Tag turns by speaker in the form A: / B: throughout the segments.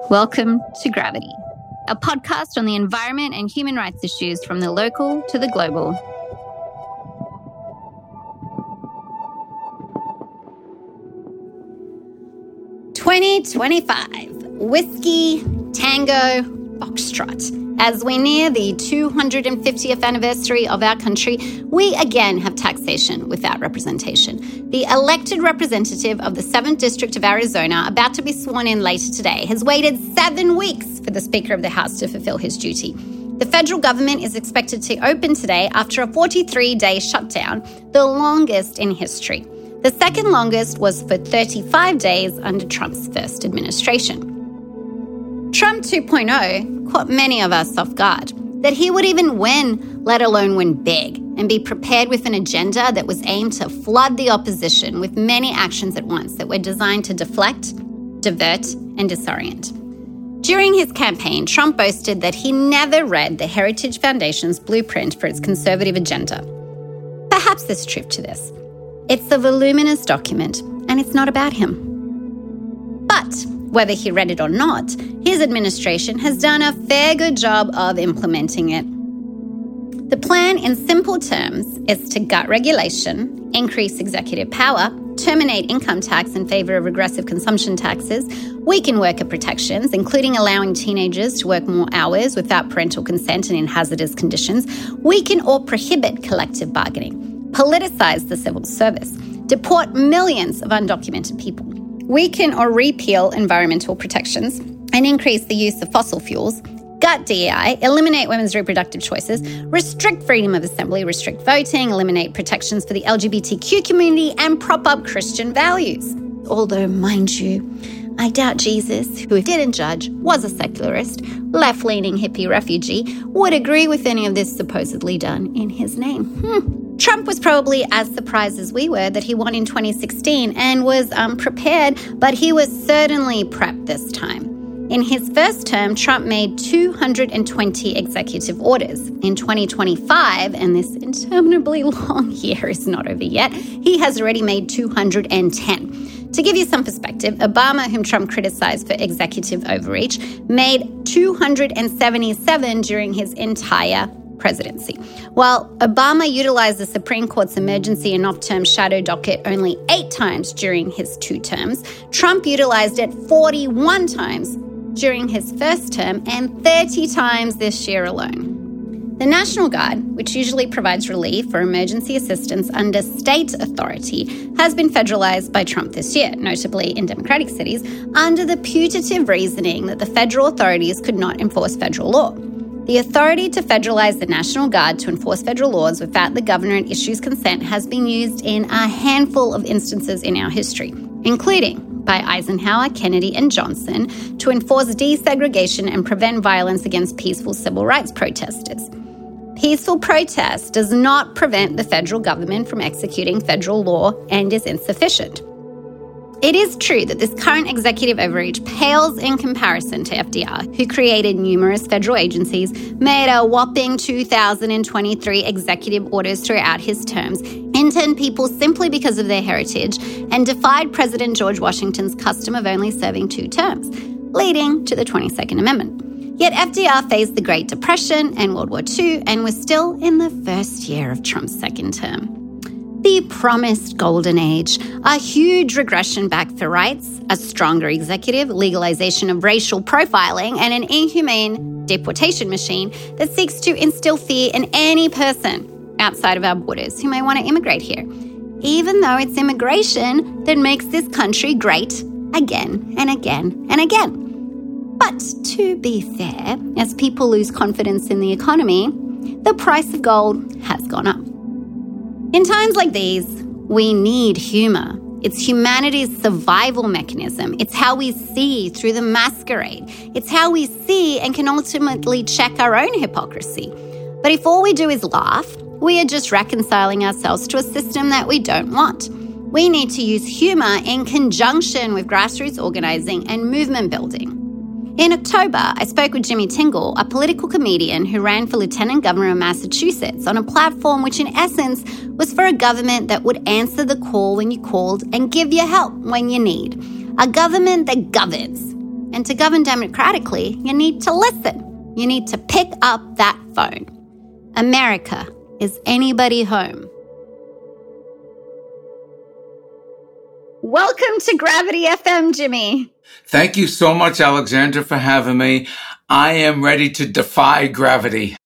A: Welcome to Gravity, a podcast on the environment and human rights issues from the local to the global. "2025, Whiskey, Tango, Foxtrot." As we near the 250th anniversary of our country, we again have taxation without representation. The elected representative of the 7th District of Arizona, about to be sworn in later today, has waited 7 weeks for the Speaker of the House to fulfill his duty. The federal government is expected to open today after a 43-day shutdown, the longest in history. The second longest was for 35 days under Trump's first administration. Trump 2.0 caught many of us off guard, that he would even win, let alone win big, and be prepared with an agenda that was aimed to flood the opposition with many actions at once that were designed to deflect, divert, and disorient. During his campaign, Trump boasted that he never read the Heritage Foundation's blueprint for its conservative agenda. Perhaps there's truth to this. It's a voluminous document, and it's not about him. But whether he read it or not, his administration has done a fair good job of implementing it. The plan, in simple terms, is to gut regulation, increase executive power, terminate income tax in favour of regressive consumption taxes, weaken worker protections, including allowing teenagers to work more hours without parental consent and in hazardous conditions, weaken or prohibit collective bargaining, politicise the civil service, deport millions of undocumented people, weaken or repeal environmental protections, and increase the use of fossil fuels, gut DEI, eliminate women's reproductive choices, restrict freedom of assembly, restrict voting, eliminate protections for the LGBTQ community, and prop up Christian values. Although, mind you, I doubt Jesus, who didn't judge, was a secularist, left-leaning hippie refugee, would agree with any of this supposedly done in his name. Trump was probably as surprised as we were that he won in 2016 and was prepared, but he was certainly prepped this time. In his first term, Trump made 220 executive orders. In 2025, and this interminably long year is not over yet, he has already made 210. To give you some perspective, Obama, whom Trump criticized for executive overreach, made 277 during his entire presidency. While Obama utilized the Supreme Court's emergency and off-term shadow docket only 8 times during his 2 terms, Trump utilized it 41 times during his first term and 30 times this year alone. The National Guard, which usually provides relief or emergency assistance under state authority, has been federalized by Trump this year, notably in Democratic cities, under the putative reasoning that the federal authorities could not enforce federal law. The authority to federalize the National Guard to enforce federal laws without the governor issues consent has been used in a handful of instances in our history, including by Eisenhower, Kennedy, and Johnson to enforce desegregation and prevent violence against peaceful civil rights protesters. Peaceful protest does not prevent the federal government from executing federal law and is insufficient. It is true that this current executive overreach pales in comparison to FDR, who created numerous federal agencies, made a whopping 2,023 executive orders throughout his terms, interned people simply because of their heritage, and defied President George Washington's custom of only serving 2 terms, leading to the 22nd Amendment. Yet FDR faced the Great Depression and World War II and was still in the first year of Trump's second term. The promised golden age, a huge regression back for rights, a stronger executive, legalization of racial profiling, and an inhumane deportation machine that seeks to instill fear in any person outside of our borders who may want to immigrate here, even though it's immigration that makes this country great again and again and again. But to be fair, as people lose confidence in the economy, the price of gold has gone up. In times like these, we need humour. It's humanity's survival mechanism. It's how we see through the masquerade. It's how we see and can ultimately check our own hypocrisy. But if all we do is laugh, we are just reconciling ourselves to a system that we don't want. We need to use humour in conjunction with grassroots organising and movement building. In October, I spoke with Jimmy Tingle, a political comedian who ran for Lieutenant Governor of Massachusetts on a platform which in essence was for a government that would answer the call when you called and give you help when you need. A government that governs And to govern democratically, you need to listen. You need to pick up that phone. America, is anybody home? Welcome to Gravity FM, Jimmy.
B: Thank you so much, Alexandra, for having me. I am ready to defy gravity.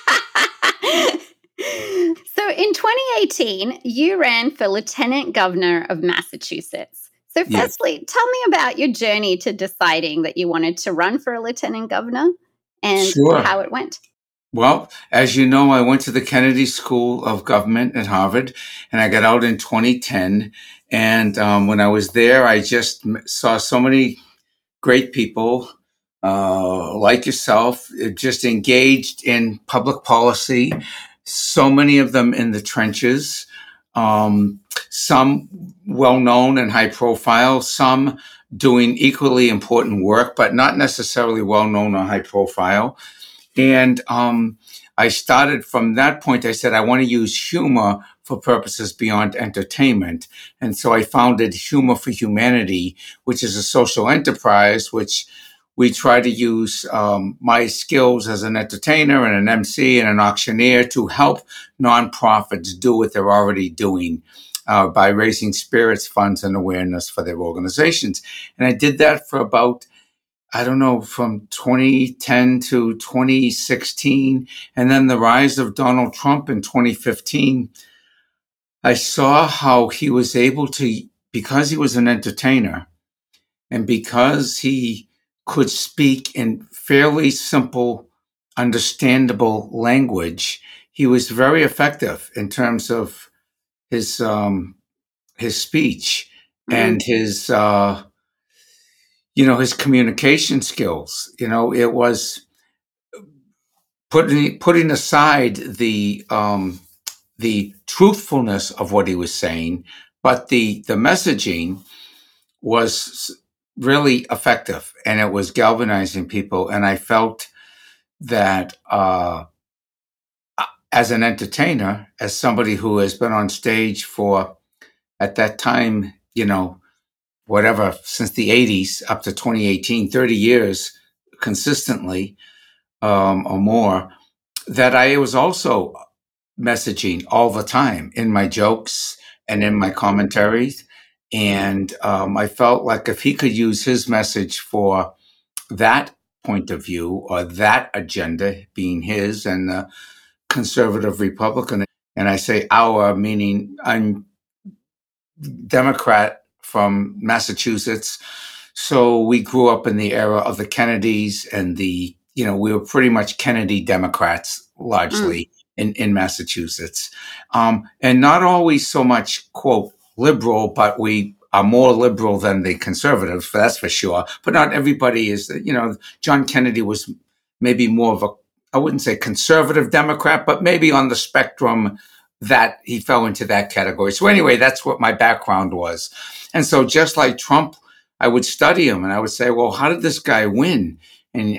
A: So in 2018, you ran for Lieutenant Governor of Massachusetts. So firstly, Tell me about your journey to deciding that you wanted to run for a Lieutenant Governor and how it went.
B: Well, as you know, I went to the Kennedy School of Government at Harvard, and I got out in 2010. And when I was there, I just saw so many great people like yourself, just engaged in public policy, so many of them in the trenches, some well-known and high profile, some doing equally important work, but not necessarily well-known or high profile. And I started from that point. I said, I want to use humor for purposes beyond entertainment. And so I founded Humor for Humanity, which is a social enterprise, which we try to use my skills as an entertainer and an MC and an auctioneer to help nonprofits do what they're already doing by raising spirits, funds, and awareness for their organizations. And I did that for about, from 2010 to 2016. And then the rise of Donald Trump in 2015, I saw how he was able to, because he was an entertainer and because he could speak in fairly simple, understandable language, he was very effective in terms of his speech and his communication skills. It was putting aside the truthfulness of what he was saying, but the messaging was really effective, and it was galvanizing people. And I felt that as an entertainer, as somebody who has been on stage for, at that time, since the 80s up to 2018, 30 years consistently or more, that I was also messaging all the time in my jokes and in my commentaries. And I felt like if he could use his message for that point of view or that agenda, being his and the conservative Republican, and I say our, meaning I'm Democrat from Massachusetts. So we grew up in the era of the Kennedys and we were pretty much Kennedy Democrats largely in Massachusetts. And not always so much, quote, liberal, but we are more liberal than the conservatives, that's for sure. But not everybody is, John Kennedy was maybe more of I wouldn't say conservative Democrat, but maybe on the spectrum that he fell into that category. So anyway, that's what my background was. And so just like Trump, I would study him and I would say, well, how did this guy win? And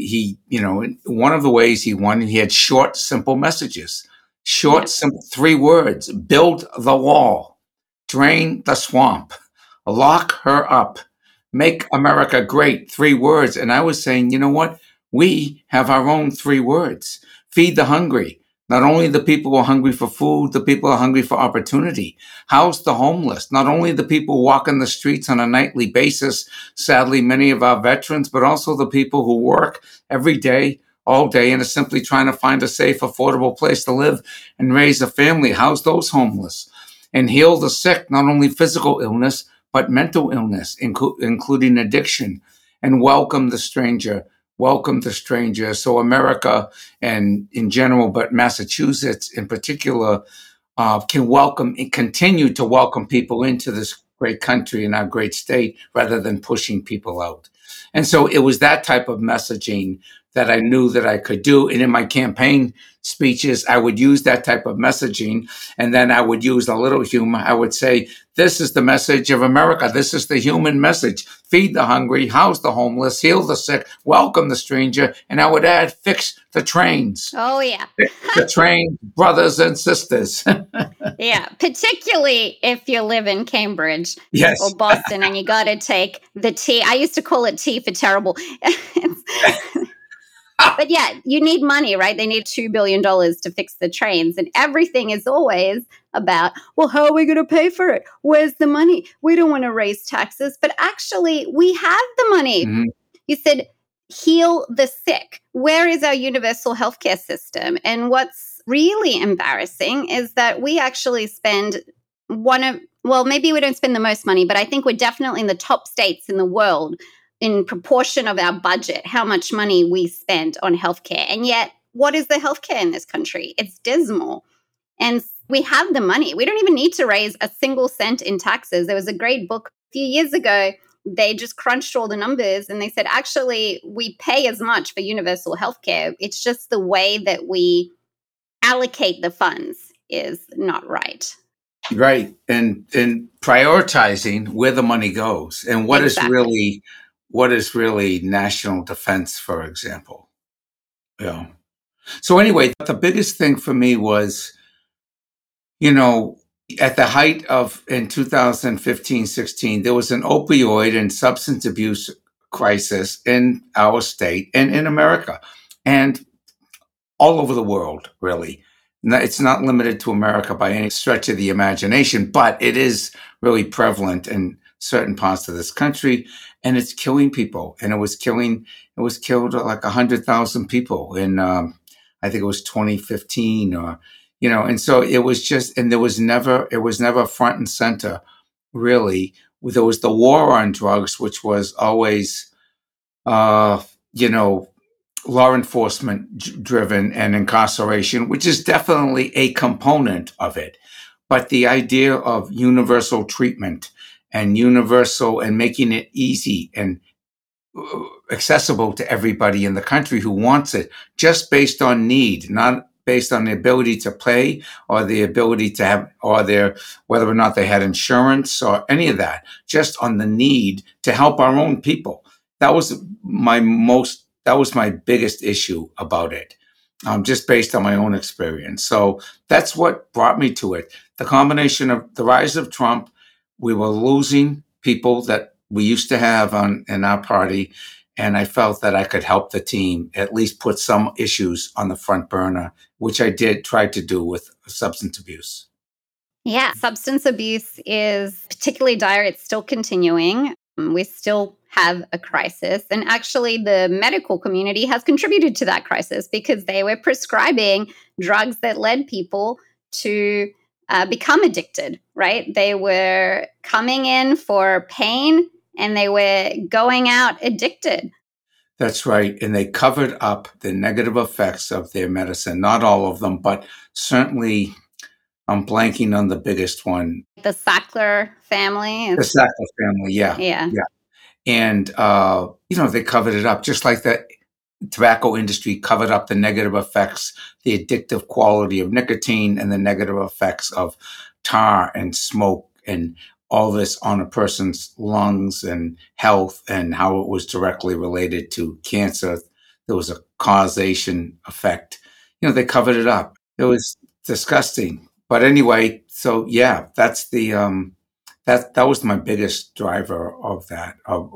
B: one of the ways he won, he had short, simple messages. Simple 3 words: build the wall, drain the swamp, lock her up, make America great. 3 words. And I was saying, you know what? We have our own 3 words. Feed the hungry. Not only the people who are hungry for food, the people are hungry for opportunity. House the homeless. Not only the people walking the streets on a nightly basis, sadly, many of our veterans, but also the people who work every day, all day, and are simply trying to find a safe, affordable place to live and raise a family. House those homeless. And heal the sick, not only physical illness, but mental illness, including addiction. And welcome the stranger. Welcome the stranger. So America, and in general, but Massachusetts in particular, can continue to welcome people into this great country and our great state rather than pushing people out. And so it was that type of messaging that I knew that I could do. And in my campaign speeches, I would use that type of messaging. And then I would use a little humor. I would say, this is the message of America. This is the human message. Feed the hungry, house the homeless, heal the sick, welcome the stranger. And I would add, fix the trains.
A: Oh, yeah.
B: Fix the train, brothers and sisters.
A: Yeah, particularly if you live in Cambridge
B: Yes.
A: or Boston and you got to take the T. I used to call it T for terrible. But yeah, you need money, right? They need $2 billion to fix the trains. And everything is always about, well, how are we going to pay for it? Where's the money? We don't want to raise taxes. But actually, we have the money. Mm-hmm. You said, heal the sick. Where is our universal healthcare system? And what's really embarrassing is that we actually spend maybe we don't spend the most money, but I think we're definitely in the top states in the world in proportion of our budget, how much money we spend on healthcare. And yet, what is the healthcare in this country? It's dismal. And we have the money. We don't even need to raise a single cent in taxes. There was a great book a few years ago. They just crunched all the numbers and they said, actually, we pay as much for universal healthcare. It's just the way that we allocate the funds is not right.
B: Right. And prioritizing where the money goes and what is really national defense, for example. Yeah. So anyway, the biggest thing for me was, at the height of in 2015-16, there was an opioid and substance abuse crisis in our state and in America and all over the world, really. It's not limited to America by any stretch of the imagination, but it is really prevalent in certain parts of this country, and it's killing people. And it was killed like 100,000 people in, I think it was 2015 and so it was just, and it was never front and center, really. There was the war on drugs, which was always, law enforcement driven and incarceration, which is definitely a component of it. But the idea of universal treatment and making it easy and accessible to everybody in the country who wants it, just based on need, not based on the ability to pay or the ability to have, whether or not they had insurance or any of that, just on the need to help our own people. That was my biggest issue about it, just based on my own experience. So that's what brought me to it. The combination of the rise of Trump, we were losing people that we used to have in our party, and I felt that I could help the team at least put some issues on the front burner, which I tried to do with substance abuse.
A: Yeah, substance abuse is particularly dire. It's still continuing. We still have a crisis. And actually, the medical community has contributed to that crisis because they were prescribing drugs that led people to become addicted, right? They were coming in for pain and they were going out addicted.
B: That's right. And they covered up the negative effects of their medicine. Not all of them, but certainly I'm blanking on the biggest one.
A: The Sackler family.
B: The Sackler family, yeah.
A: Yeah.
B: And, they covered it up, just like the tobacco industry covered up the negative effects, the addictive quality of nicotine and the negative effects of tar and smoke and all this on a person's lungs and health and how it was directly related to cancer. There was a causation effect. They covered it up. It was disgusting. But anyway, so yeah, that's the that was my biggest driver of that, of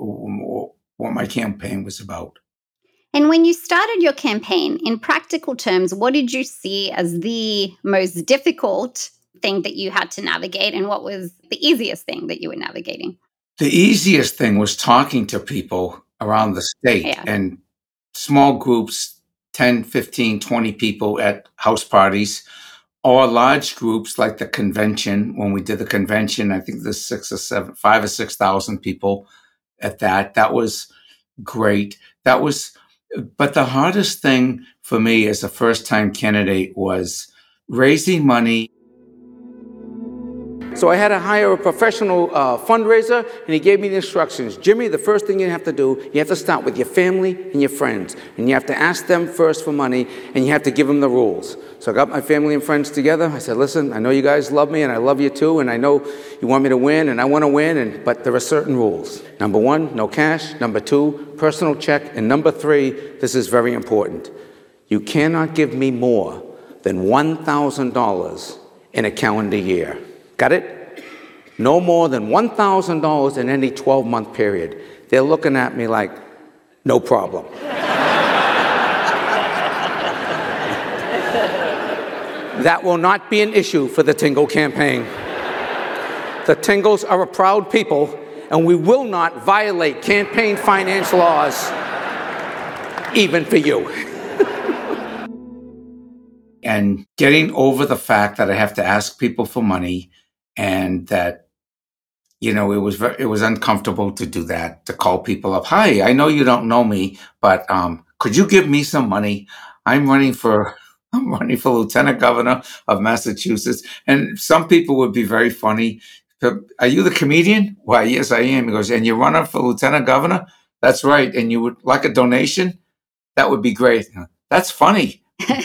B: what my campaign was about.
A: And when you started your campaign, in practical terms, what did you see as the most difficult thing that you had to navigate, and what was the easiest thing that you were navigating?
B: The easiest thing was talking to people around the state and small groups, 10, 15, 20 people at house parties, or large groups like the convention. When we did the convention, I think there's 5 or 6,000 people at that. That was great. But the hardest thing for me as a first-time candidate was raising money
C: So I had to hire a professional fundraiser, and he gave me the instructions. Jimmy, the first thing you have to do, you have to start with your family and your friends. And you have to ask them first for money, and you have to give them the rules. So I got my family and friends together. I said, listen, I know you guys love me, and I love you too, and I know you want me to win, and I want to win, but there are certain rules. Number 1, no cash. Number 2, personal check. And number 3, this is very important. You cannot give me more than $1,000 in a calendar year. Got it? No more than $1,000 in any 12-month period. They're looking at me like, no problem. That will not be an issue for the Tingle campaign. The Tingles are a proud people, and we will not violate campaign finance laws, even for you.
B: And getting over the fact that I have to ask people for money, and that, it was uncomfortable to do that, to call people up. Hi, I know you don't know me, but could you give me some money? I'm running for lieutenant governor of Massachusetts. And some people would be very funny. Are you the comedian? Why, yes, I am. He goes, and you're running for lieutenant governor? That's right. And you would like a donation? That would be great. That's funny.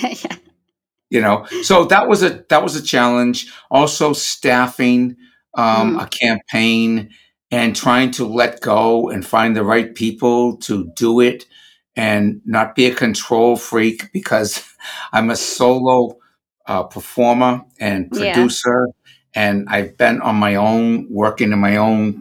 A: Yeah.
B: So that was a challenge. Also staffing a campaign and trying to let go and find the right people to do it and not be a control freak, because I'm a solo performer and producer, and I've been on my own, working in my own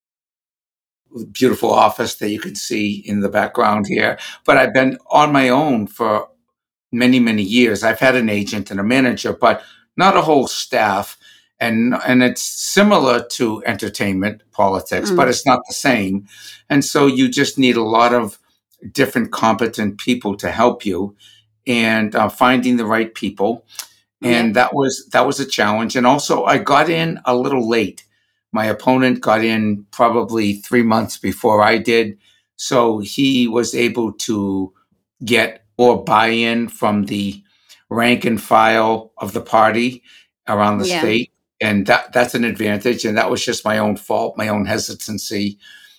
B: beautiful office that you can see in the background here. But I've been on my own for many, many years. I've had an agent and a manager, but not a whole staff. And it's similar to entertainment politics, but it's not the same. And so you just need a lot of different competent people to help you, and finding the right people. And that was a challenge. And also I got in a little late. My opponent got in probably 3 months before I did. So he was able to get more buy-in from the rank and file of the party around the state. And that's an advantage. And that was just my own fault, my own hesitancy.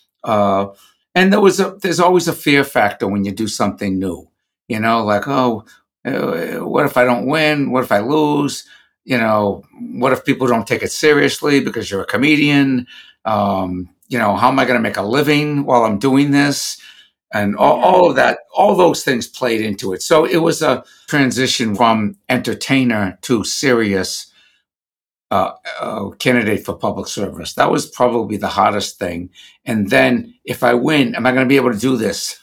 B: And there's always a fear factor when you do something new, like, what if I don't win? What if I lose? What if people don't take it seriously because you're a comedian? How am I going to make a living while I'm doing this? And all of that, all those things played into it. So it was a transition from entertainer to serious candidate for public service. That was probably the hardest thing. And then if I win, am I going to be able to do this?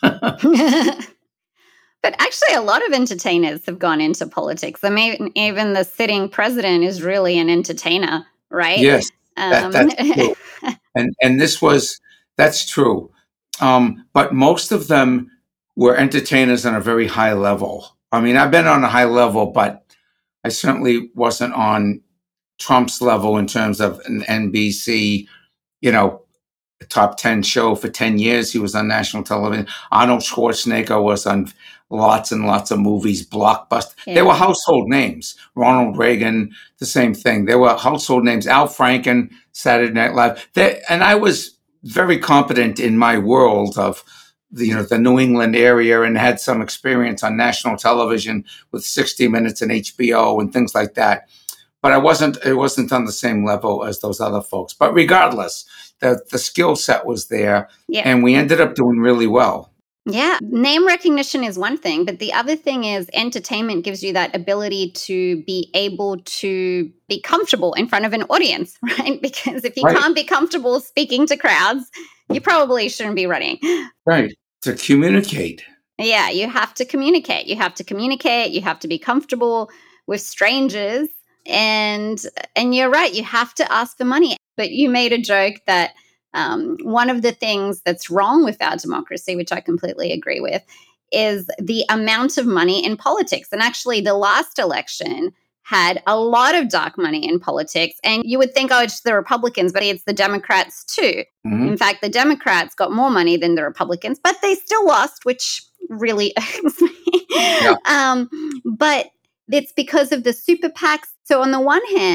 A: But actually, a lot of entertainers have gone into politics. I mean, even the sitting president is really an entertainer, right?
B: Yes, that's true. And that's true. But most of them were entertainers on a very high level. I mean, I've been on a high level, but I certainly wasn't on Trump's level in terms of an NBC, top 10 show for 10 years. He was on national television. Arnold Schwarzenegger was on lots and lots of movies, blockbuster. Yeah. They were household names. Ronald Reagan, the same thing. They were household names. Al Franken, Saturday Night Live. And I was very competent in my world of the New England area, and had some experience on national television with 60 Minutes and HBO and things like that. But it wasn't on the same level as those other folks. But regardless, the skill set was there, and we ended up doing really well.
A: Yeah, name recognition is one thing, but the other thing is entertainment gives you that ability to be able to be comfortable in front of an audience, right? Because if you can't be comfortable speaking to crowds, you probably shouldn't be running.
B: Right, to communicate.
A: Yeah, you have to communicate. You have to be comfortable with strangers. And you're right, you have to ask for money. But you made a joke that one of the things that's wrong with our democracy, which I completely agree with, is the amount of money in politics. And actually, the last election had a lot of dark money in politics. And you would think, it's the Republicans, but it's the Democrats too. Mm-hmm. In fact, the Democrats got more money than the Republicans, but they still lost, which really irks me. Yeah. But it's because of the super PACs. So on the one hand,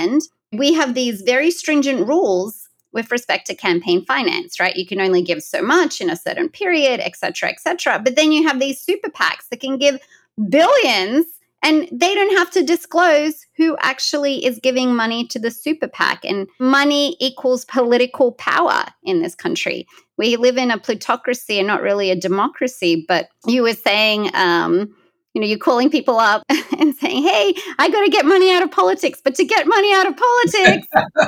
A: We have these very stringent rules with respect to campaign finance, right? You can only give so much in a certain period, et cetera, et cetera. But then you have these super PACs that can give billions and they don't have to disclose who actually is giving money to the super PAC. And money equals political power in this country. We live in a plutocracy and not really a democracy. But you were saying, you're calling people up and saying, hey, I got to get money out of politics. But to get money out of politics,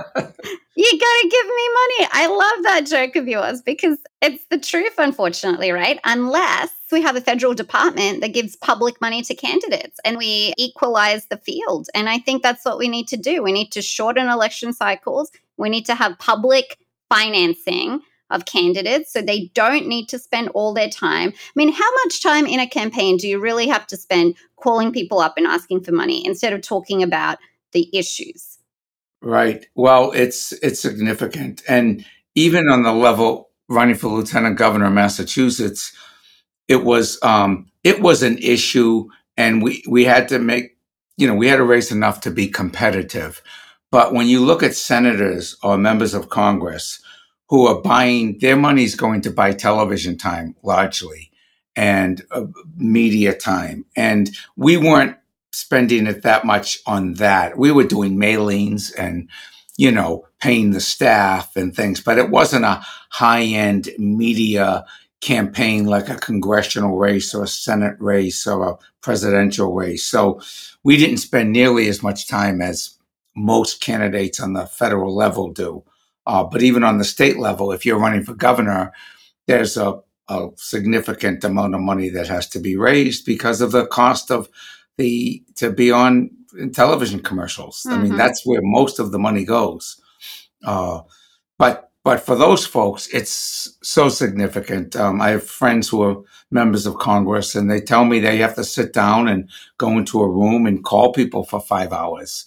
A: you got to give me money. I love that joke of yours because it's the truth, unfortunately, right? Unless we have a federal department that gives public money to candidates and we equalize the field. And I think that's what we need to do. We need to shorten election cycles. We need to have public financing of candidates so they don't need to spend all their time. I mean, how much time in a campaign do you really have to spend calling people up and asking for money instead of talking about the issues?
B: Right. Well, it's significant. And even on the level running for lieutenant governor of Massachusetts, it was an issue, and we had to we had to raise enough to be competitive. But when you look at senators or members of Congress who are buying, their money's going to buy television time largely and media time. And we weren't spending it that much on that. We were doing mailings and, paying the staff and things, but it wasn't a high-end media campaign like a congressional race or a Senate race or a presidential race. So we didn't spend nearly as much time as most candidates on the federal level do. But even on the state level, if you're running for governor, there's a significant amount of money that has to be raised because of the cost of to be on television commercials. Mm-hmm. I mean, that's where most of the money goes. But for those folks, it's so significant. I have friends who are members of Congress, and they tell me they have to sit down and go into a room and call people for 5 hours.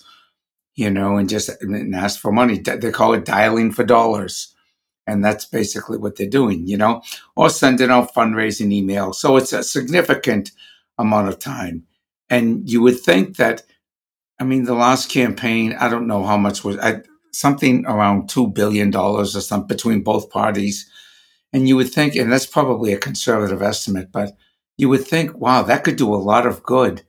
B: And ask for money. They call it dialing for dollars. And that's basically what they're doing, or sending out fundraising emails. So it's a significant amount of time. And you would think that, the last campaign, I don't know how much was, something around $2 billion or something between both parties. And you would think, and that's probably a conservative estimate, but you would think, wow, that could do a lot of good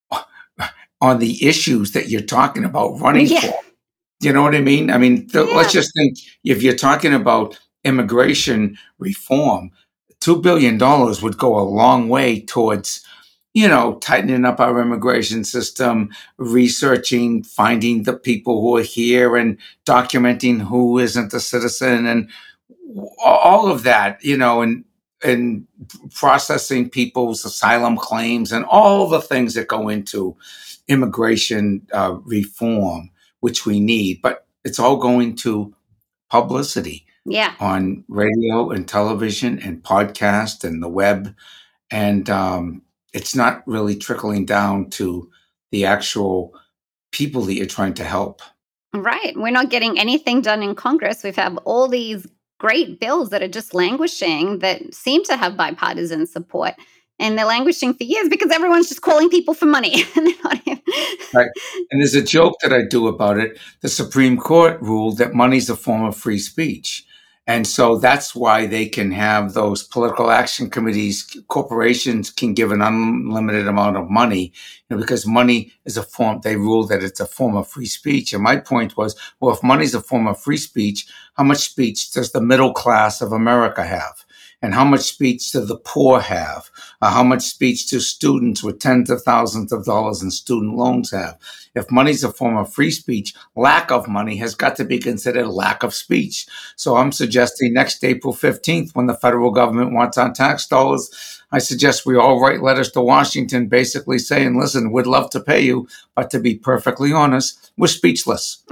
B: on the issues that you're talking about running for. You know what I mean? Let's just think, if you're talking about immigration reform, $2 billion would go a long way towards, tightening up our immigration system, researching, finding the people who are here and documenting who isn't a citizen and all of that, and processing people's asylum claims and all the things that go into immigration reform, which we need, but it's all going to publicity on radio and television and podcast and the web. And it's not really trickling down to the actual people that you're trying to help.
A: Right. We're not getting anything done in Congress. We've had all these great bills that are just languishing that seem to have bipartisan support. And they're languishing for years because everyone's just calling people for money.
B: Right. And there's a joke that I do about it. The Supreme Court ruled that money's a form of free speech. And so that's why they can have those political action committees. Corporations can give an unlimited amount of money, because money is a form. They rule that it's a form of free speech. And my point was, well, if money's a form of free speech, how much speech does the middle class of America have? And how much speech do the poor have? How much speech do students with tens of thousands of dollars in student loans have? If money's a form of free speech, lack of money has got to be considered lack of speech. So I'm suggesting next April 15th, when the federal government wants our tax dollars, I suggest we all write letters to Washington basically saying, listen, we'd love to pay you, but to be perfectly honest, we're speechless.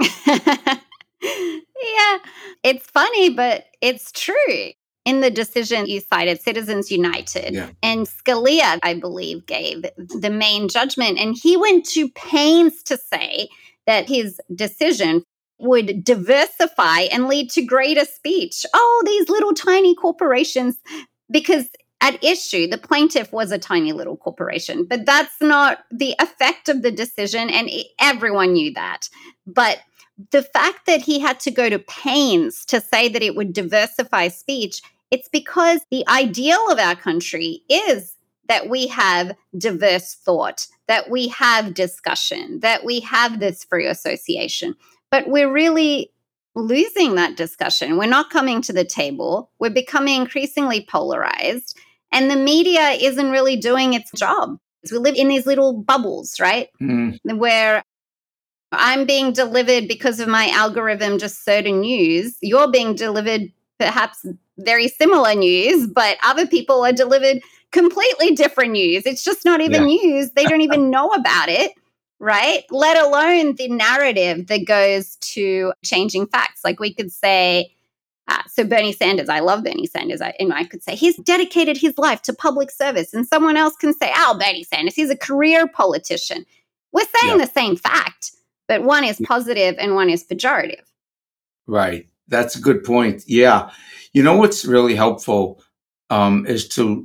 A: Yeah, it's funny, but it's true. In the decision you cited, Citizens United, and Scalia, I believe, gave the main judgment. And he went to pains to say that his decision would diversify and lead to greater speech. Oh, these little tiny corporations, because at issue, the plaintiff was a tiny little corporation. But that's not the effect of the decision, and everyone knew that. But the fact that he had to go to pains to say that it would diversify speech, it's because the ideal of our country is that we have diverse thought, that we have discussion, that we have this free association. But we're really losing that discussion. We're not coming to the table. We're becoming increasingly polarized. And the media isn't really doing its job. We live in these little bubbles, right? Where I'm being delivered because of my algorithm just certain news. You're being delivered perhaps very similar news, but other people are delivered completely different news. It's just not even news. They don't even know about it, right? Let alone the narrative that goes to changing facts. Like we could say, so Bernie Sanders, I love Bernie Sanders. I could say he's dedicated his life to public service. And someone else can say, Bernie Sanders, he's a career politician. We're saying the same fact, but one is positive and one is pejorative.
B: Right. That's a good point. Yeah. You know what's really helpful is to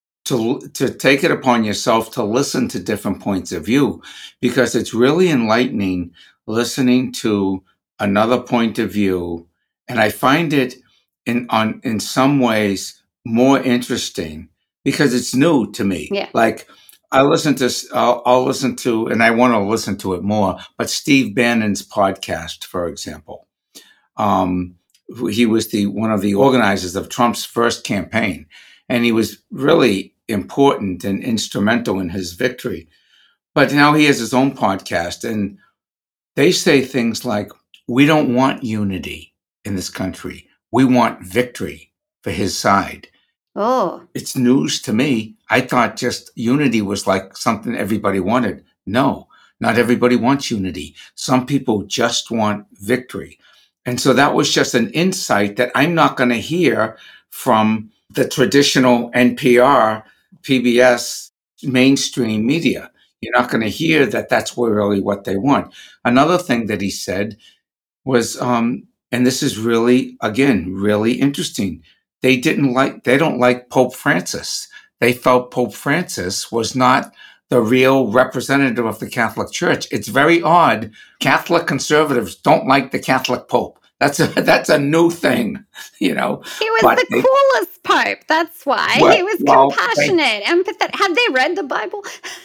B: take it upon yourself to listen to different points of view, because it's really enlightening listening to another point of view. And I find it in some ways more interesting because it's new to me.
A: Yeah.
B: Like I'll listen to, and I want to listen to it more, but Steve Bannon's podcast, for example. He was one of the organizers of Trump's first campaign, and he was really important and instrumental in his victory. But now he has his own podcast, and they say things like, we don't want unity in this country. We want victory for his side.
A: Oh,
B: it's news to me. I thought just unity was like something everybody wanted. No, not everybody wants unity. Some people just want victory. And so that was just an insight that I'm not going to hear from the traditional NPR, PBS, mainstream media. You're not going to hear that that's really what they want. Another thing that he said was, and this is really, again, really interesting. They don't like Pope Francis. They felt Pope Francis was not the real representative of the Catholic Church. It's very odd. Catholic conservatives don't like the Catholic Pope. That's a new thing, you know.
A: He was the coolest Pope. That's why. He was compassionate, empathetic. Have they read the Bible?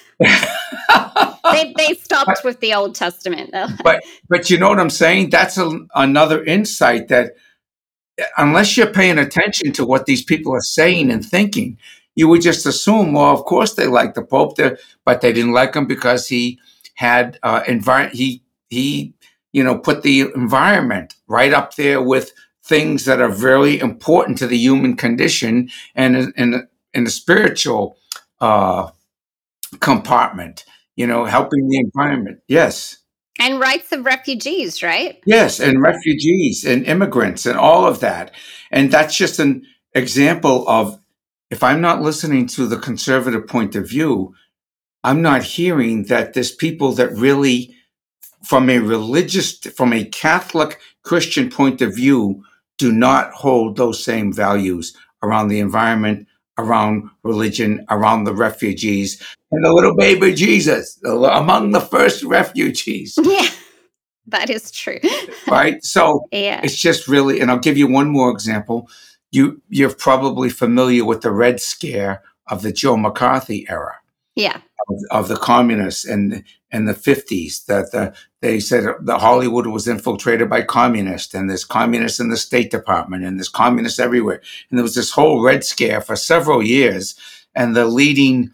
A: they stopped with the Old Testament, though.
B: But you know what I'm saying? That's another insight that unless you're paying attention to what these people are saying and thinking, you would just assume, well, of course they like the Pope, but they didn't like him because he had he put the environment right up there with things that are very important to the human condition and in the spiritual compartment, helping the environment. Yes.
A: And rights of refugees, right?
B: Yes, and refugees and immigrants and all of that. And that's just an example of, if I'm not listening to the conservative point of view, I'm not hearing that there's people that really, from a Catholic Christian point of view, do not hold those same values around the environment, around religion, around the refugees, and the little baby Jesus, among the first refugees.
A: Yeah, that is true.
B: Right? So It's just really, and I'll give you one more example. You're probably familiar with the Red Scare of the Joe McCarthy era.
A: Yeah.
B: Of the communists and the 50s, that they said the Hollywood was infiltrated by communists, and there's communists in the State Department, and there's communists everywhere. And there was this whole Red Scare for several years. And the leading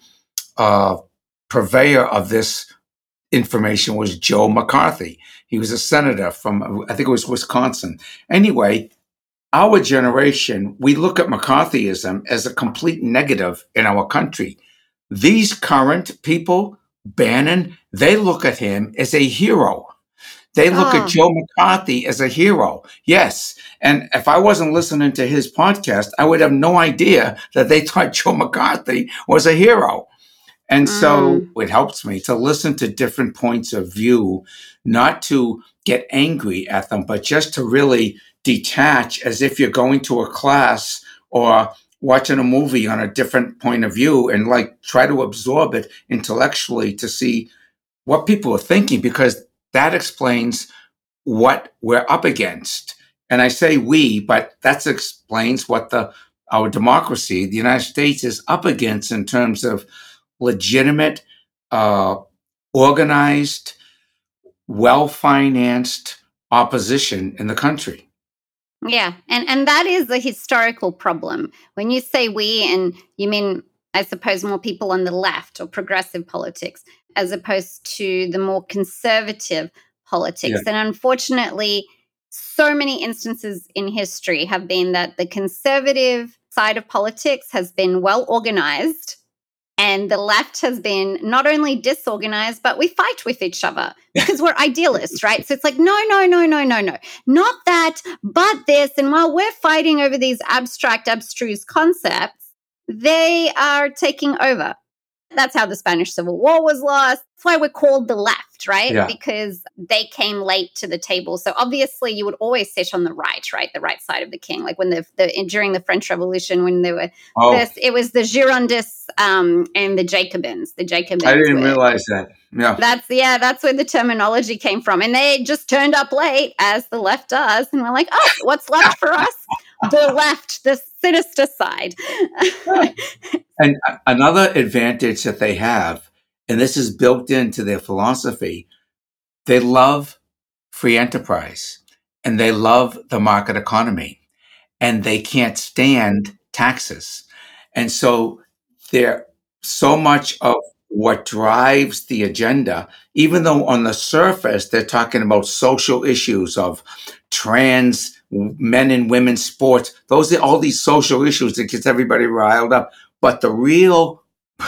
B: purveyor of this information was Joe McCarthy. He was a senator from, I think it was Wisconsin. Anyway, our generation, we look at McCarthyism as a complete negative in our country. These current people, Bannon, they look at him as a hero. They look at Joe McCarthy as a hero. Yes. And if I wasn't listening to his podcast, I would have no idea that they thought Joe McCarthy was a hero. And so it helps me to listen to different points of view, not to get angry at them, but just to really detach as if you're going to a class or watching a movie on a different point of view, and try to absorb it intellectually to see what people are thinking, because that explains what we're up against. And I say we, but that explains what our democracy, the United States, is up against in terms of legitimate, organized, well-financed opposition in the country.
A: Yeah, and that is a historical problem. When you say we, and you mean, I suppose, more people on the left or progressive politics, as opposed to the more conservative politics.
B: Yeah.
A: And unfortunately, so many instances in history have been that the conservative side of politics has been well organized, and the left has been not only disorganized, but we fight with each other because we're idealists, right? So it's like, no. Not that, but this. And while we're fighting over these abstract, abstruse concepts, they are taking over. That's how the Spanish Civil War was lost. That's why we're called the left, right?
B: Yeah.
A: Because they came late to the table. So obviously you would always sit on the right the right side of the king. Like when during the French Revolution, when there were it was the Girondists and the Jacobins. The Jacobins.
B: I didn't realize that. Yeah.
A: That's where the terminology came from. And they just turned up late, as the left does. And we're like, oh, what's left for us? The left, the sinister side.
B: And another advantage that they have, and this is built into their philosophy, they love free enterprise and they love the market economy, and they can't stand taxes. And so they're so much of what drives the agenda, even though on the surface they're talking about social issues of trans men and women's sports. Those are all these social issues that gets everybody riled up. But the real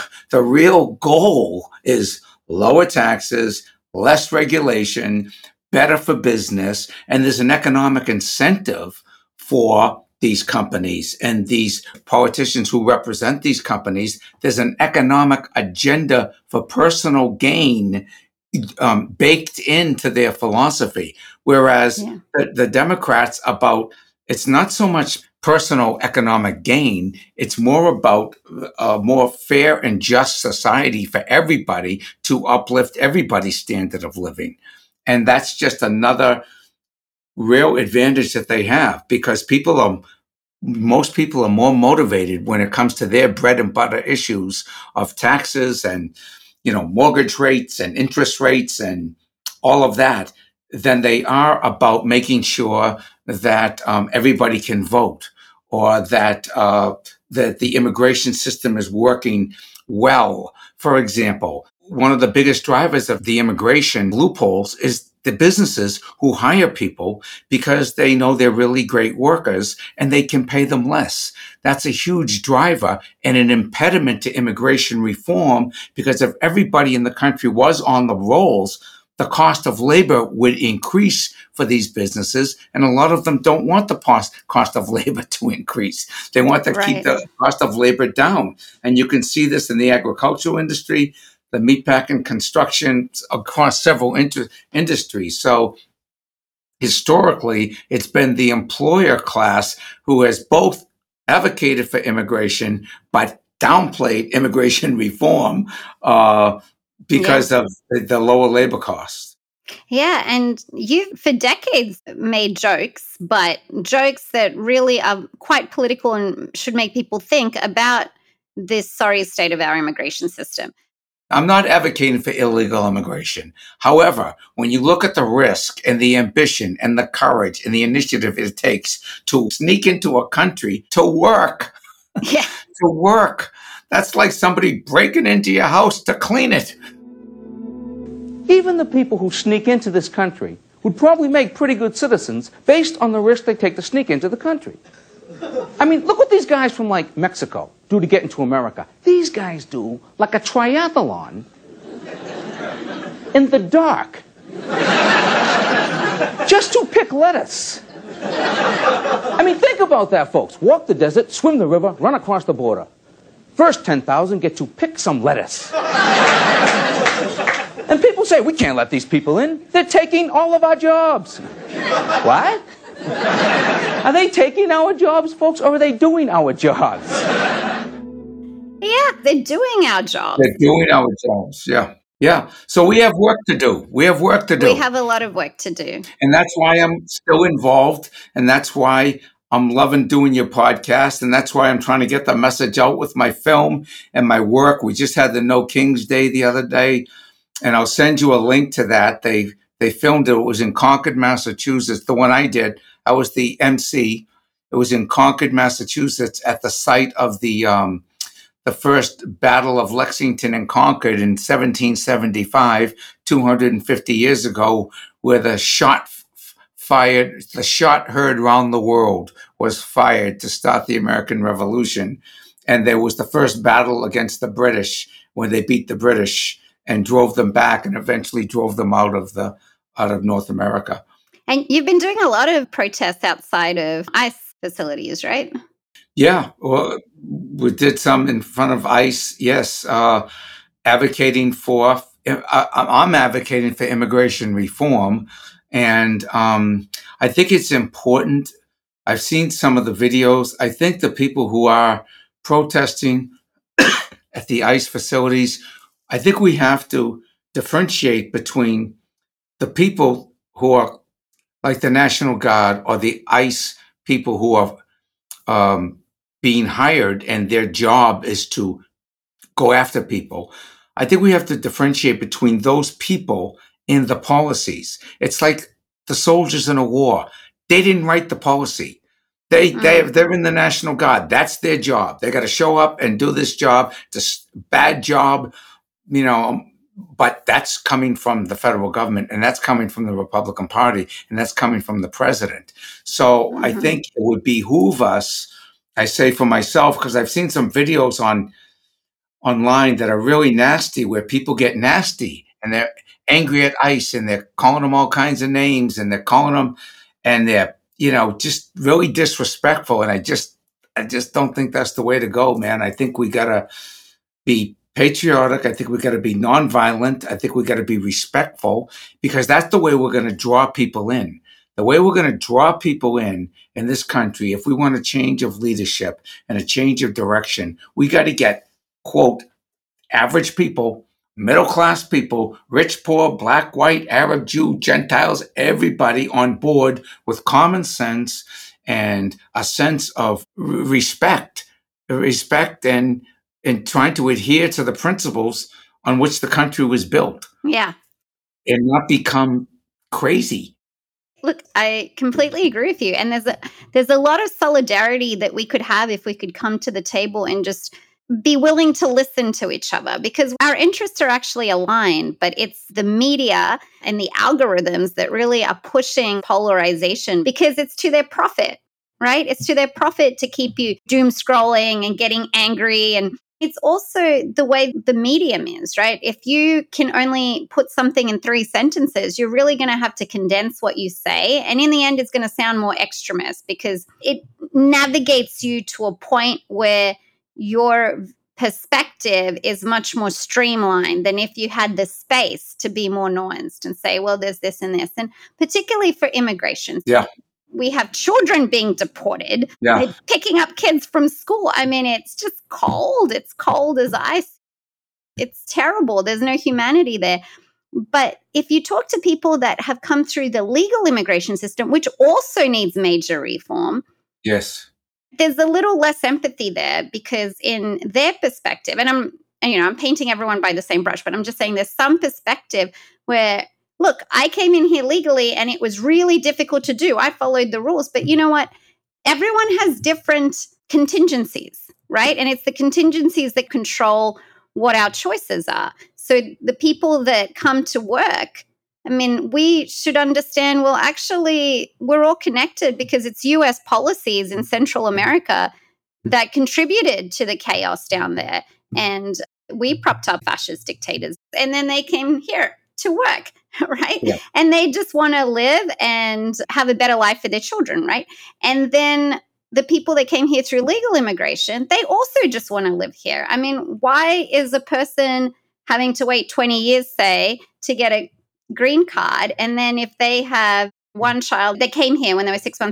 B: goal is lower taxes, less regulation, better for business. And there's an economic incentive for these companies and these politicians who represent these companies. There's an economic agenda for personal gain baked into their philosophy. Whereas the Democrats it's not so much personal economic gain. It's more about a more fair and just society for everybody to uplift everybody's standard of living. And that's just another real advantage that they have, because most people are more motivated when it comes to their bread and butter issues of taxes and, mortgage rates and interest rates and all of that than they are about making sure that everybody can vote, or that the immigration system is working well. For example, one of the biggest drivers of the immigration loopholes is the businesses who hire people because they know they're really great workers and they can pay them less. That's a huge driver and an impediment to immigration reform, because if everybody in the country was on the rolls, the cost of labor would increase for these businesses, and a lot of them don't want the cost of labor to increase. They want to keep the cost of labor down. And you can see this in the agricultural industry, the meatpacking, construction, across several industries. So historically, it's been the employer class who has both advocated for immigration, but downplayed immigration reform because of the lower labor costs.
A: Yeah, and you, for decades, made jokes, but jokes that really are quite political and should make people think about this sorry state of our immigration system.
B: I'm not advocating for illegal immigration. However, when you look at the risk and the ambition and the courage and the initiative it takes to sneak into a country to work, that's like somebody breaking into your house to clean it.
C: Even the people who sneak into this country would probably make pretty good citizens based on the risk they take to sneak into the country. I mean, look what these guys from, Mexico do to get into America. These guys do, like a triathlon in the dark just to pick lettuce. I mean, think about that, folks. Walk the desert, swim the river, run across the border. First 10,000 get to pick some lettuce. And people say, we can't let these people in. They're taking all of our jobs. What? Are they taking our jobs, folks, or are they doing our jobs?
A: Yeah, they're doing our jobs.
B: They're doing our jobs, yeah. Yeah. So we have work to do. We have work to
A: We
B: do.
A: have a lot of work to do.
B: And that's why I'm still involved. And that's why I'm loving doing your podcast. And that's why I'm trying to get the message out with my film and my work. We just had the No Kings Day the other day. And I'll send you a link to that. They filmed it. It was in Concord, Massachusetts. The one I did, I was the MC. It was in Concord, Massachusetts, at the site of the first Battle of Lexington and Concord in 1775, 250 years ago, where the shot heard round the world was fired to start the American Revolution. And there was the first battle against the British when they beat the British and drove them back and eventually drove them out of North America.
A: And you've been doing a lot of protests outside of ICE facilities, right?
B: Yeah, well, we did some in front of ICE. Yes, advocating for. I'm advocating for immigration reform, and I think it's important. I've seen some of the videos. I think the people who are protesting at the ICE facilities, I think we have to differentiate between the people who are like the National Guard or the ICE people who are being hired and their job is to go after people. I think we have to differentiate between those people and the policies. It's like the soldiers in a war. They didn't write the policy. They're in the National Guard. That's their job. They got to show up and do this job. It's a bad job, but that's coming from the federal government, and that's coming from the Republican Party, and that's coming from the president. So I think it would behoove us, I say for myself, because I've seen some videos online that are really nasty, where people get nasty and they're angry at ICE and they're calling them all kinds of names and they're calling them, and they're, just really disrespectful. And I just don't think that's the way to go, man. I think we got to be patriotic. I think we got to be nonviolent. I think we got to be respectful, because that's the way we're going to draw people in. The way we're going to draw people in this country, if we want a change of leadership and a change of direction, we got to get, quote, average people, middle-class people, rich, poor, black, white, Arab, Jew, Gentiles, everybody on board with common sense and a sense of respect and trying to adhere to the principles on which the country was built.
A: Yeah.
B: And not become crazy.
A: Look, I completely agree with you. And there's a lot of solidarity that we could have if we could come to the table and just be willing to listen to each other, because our interests are actually aligned, but it's the media and the algorithms that really are pushing polarization because it's to their profit, right? It's to their profit to keep you doom scrolling and getting angry. And it's also the way the medium is, right? If you can only put something in 3 sentences, you're really going to have to condense what you say. And in the end, it's going to sound more extremist because it navigates you to a point where your perspective is much more streamlined than if you had the space to be more nuanced and say, well, there's this and this. And particularly for immigration.
B: Yeah.
A: We have children being deported, picking up kids from school. I mean, it's just cold. It's cold as ice. It's terrible. There's no humanity there. But if you talk to people that have come through the legal immigration system, which also needs major reform,
B: yes,
A: there's a little less empathy there, because in their perspective, and I'm painting everyone by the same brush, but I'm just saying there's some perspective where, look, I came in here legally and it was really difficult to do. I followed the rules. But you know what? Everyone has different contingencies, right? And it's the contingencies that control what our choices are. So the people that come to work, I mean, we should understand, well, actually, we're all connected because it's US policies in Central America that contributed to the chaos down there. And we propped up fascist dictators. And then they came here to work, right? Yeah. And they just want to live and have a better life for their children, right? And then the people that came here through legal immigration, they also just want to live here. I mean, why is a person having to wait 20 years, say, to get a green card? And then if they have one child that came here when they were 6 months old,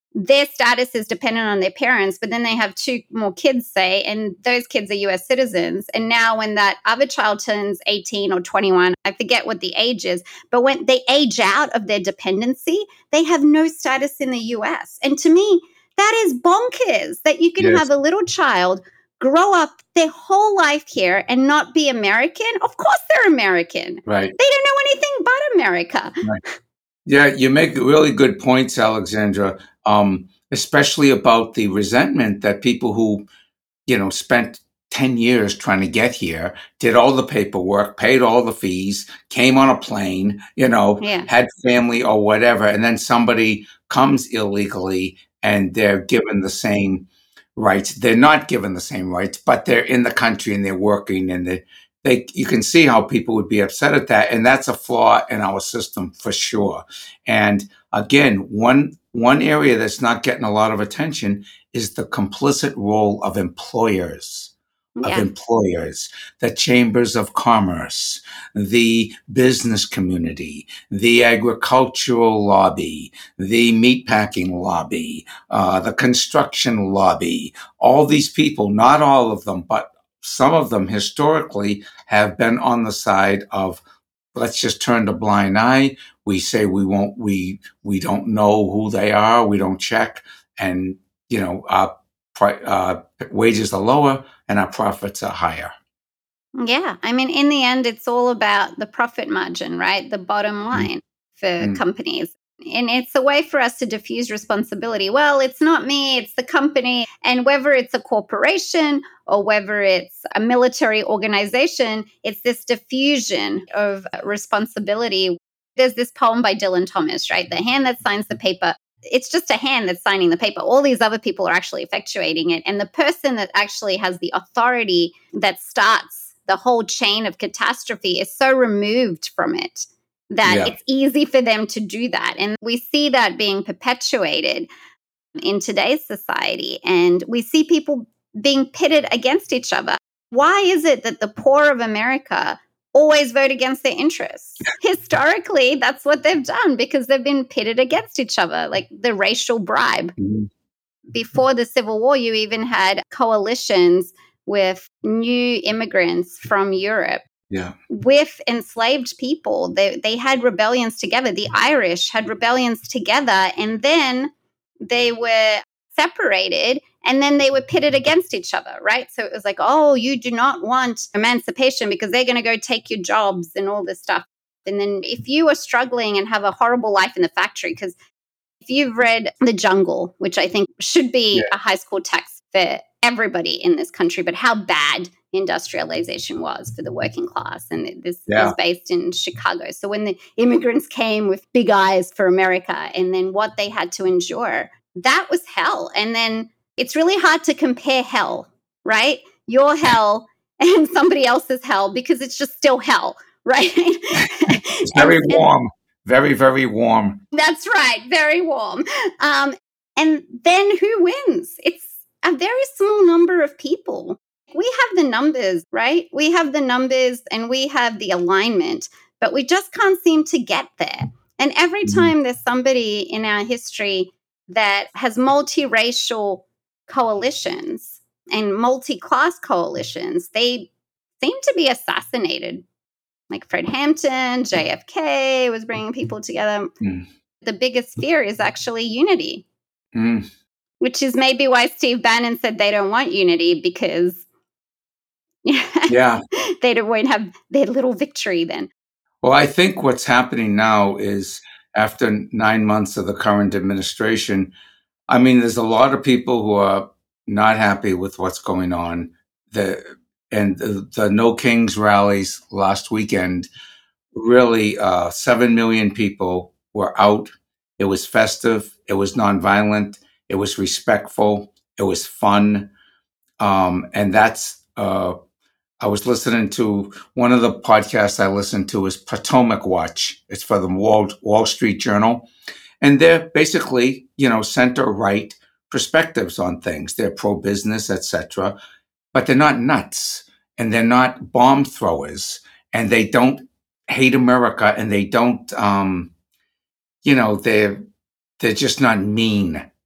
A: their status is dependent on their parents, but then they have 2 more kids, say, and those kids are US citizens. And now when that other child turns 18 or 21, I forget what the age is, but when they age out of their dependency, they have no status in the US. And to me, that is bonkers that you can have a little child grow up their whole life here and not be American. Of course they're American.
B: Right.
A: They don't know anything but America.
B: Right. Yeah, you make really good points, Alexandra, especially about the resentment that people who, spent 10 years trying to get here, did all the paperwork, paid all the fees, came on a plane, had family or whatever, and then somebody comes illegally and they're given the same rights. They're not given the same rights, but they're in the country and they're working, and you can see how people would be upset at that. And that's a flaw in our system for sure. And again, one area that's not getting a lot of attention is the complicit role of employers. The chambers of commerce, the business community, the agricultural lobby, the meatpacking lobby, the construction lobby. All these people, not all of them, but some of them historically have been on the side of, let's just turn a blind eye. We say we won't, we don't know who they are. We don't check. And, our wages are lower and our profits are higher.
A: Yeah. I mean, in the end, it's all about the profit margin, right? The bottom line for companies. And it's a way for us to diffuse responsibility. Well, it's not me, it's the company. And whether it's a corporation or whether it's a military organization, it's this diffusion of responsibility. There's this poem by Dylan Thomas, right? The hand that signs the paper. It's just a hand that's signing the paper. All these other people are actually effectuating it. And the person that actually has the authority that starts the whole chain of catastrophe is so removed from it that it's easy for them to do that. And we see that being perpetuated in today's society. And we see people being pitted against each other. Why is it that the poor of America always vote against their interests? Historically, that's what they've done because they've been pitted against each other, like the racial bribe. Before the Civil War, you even had coalitions with new immigrants from Europe. With enslaved people. They had rebellions together. The Irish had rebellions together, and then they were separated, and then they were pitted against each other, right? So it was like, oh, you do not want emancipation because they're going to go take your jobs and all this stuff. And then if you are struggling and have a horrible life in the factory, because if you've read The Jungle, which I think should be a high school text for everybody in this country, but how bad industrialization was for the working class. And this was based in Chicago. So when the immigrants came with big eyes for America and then what they had to endure, that was hell. And then it's really hard to compare hell, right? Your hell and somebody else's hell because it's just still hell, right?
B: It's very warm. Very, very warm.
A: That's right. Very warm. And then who wins? It's a very small number of people. We have the numbers, right? We have the numbers and we have the alignment, but we just can't seem to get there. And every time there's somebody in our history that has multiracial coalitions and multi-class coalitions, they seem to be assassinated. Like Fred Hampton, JFK was bringing people together. The biggest fear is actually unity, which is maybe why Steve Bannon said they don't want unity because they won't have their little victory then.
B: Well, I think what's happening now is after 9 months of the current administration, I mean, there's a lot of people who are not happy with what's going on. The No Kings rallies last weekend, really 7 million people were out. It was festive. It was nonviolent. It was respectful. It was fun. And that's, I was listening to one of the podcasts I listened to is Potomac Watch. It's for the Wall Street Journal. And they're basically, center-right perspectives on things. They're pro-business, etc. But they're not nuts. And they're not bomb throwers. And they don't hate America. And they don't, they're just not mean.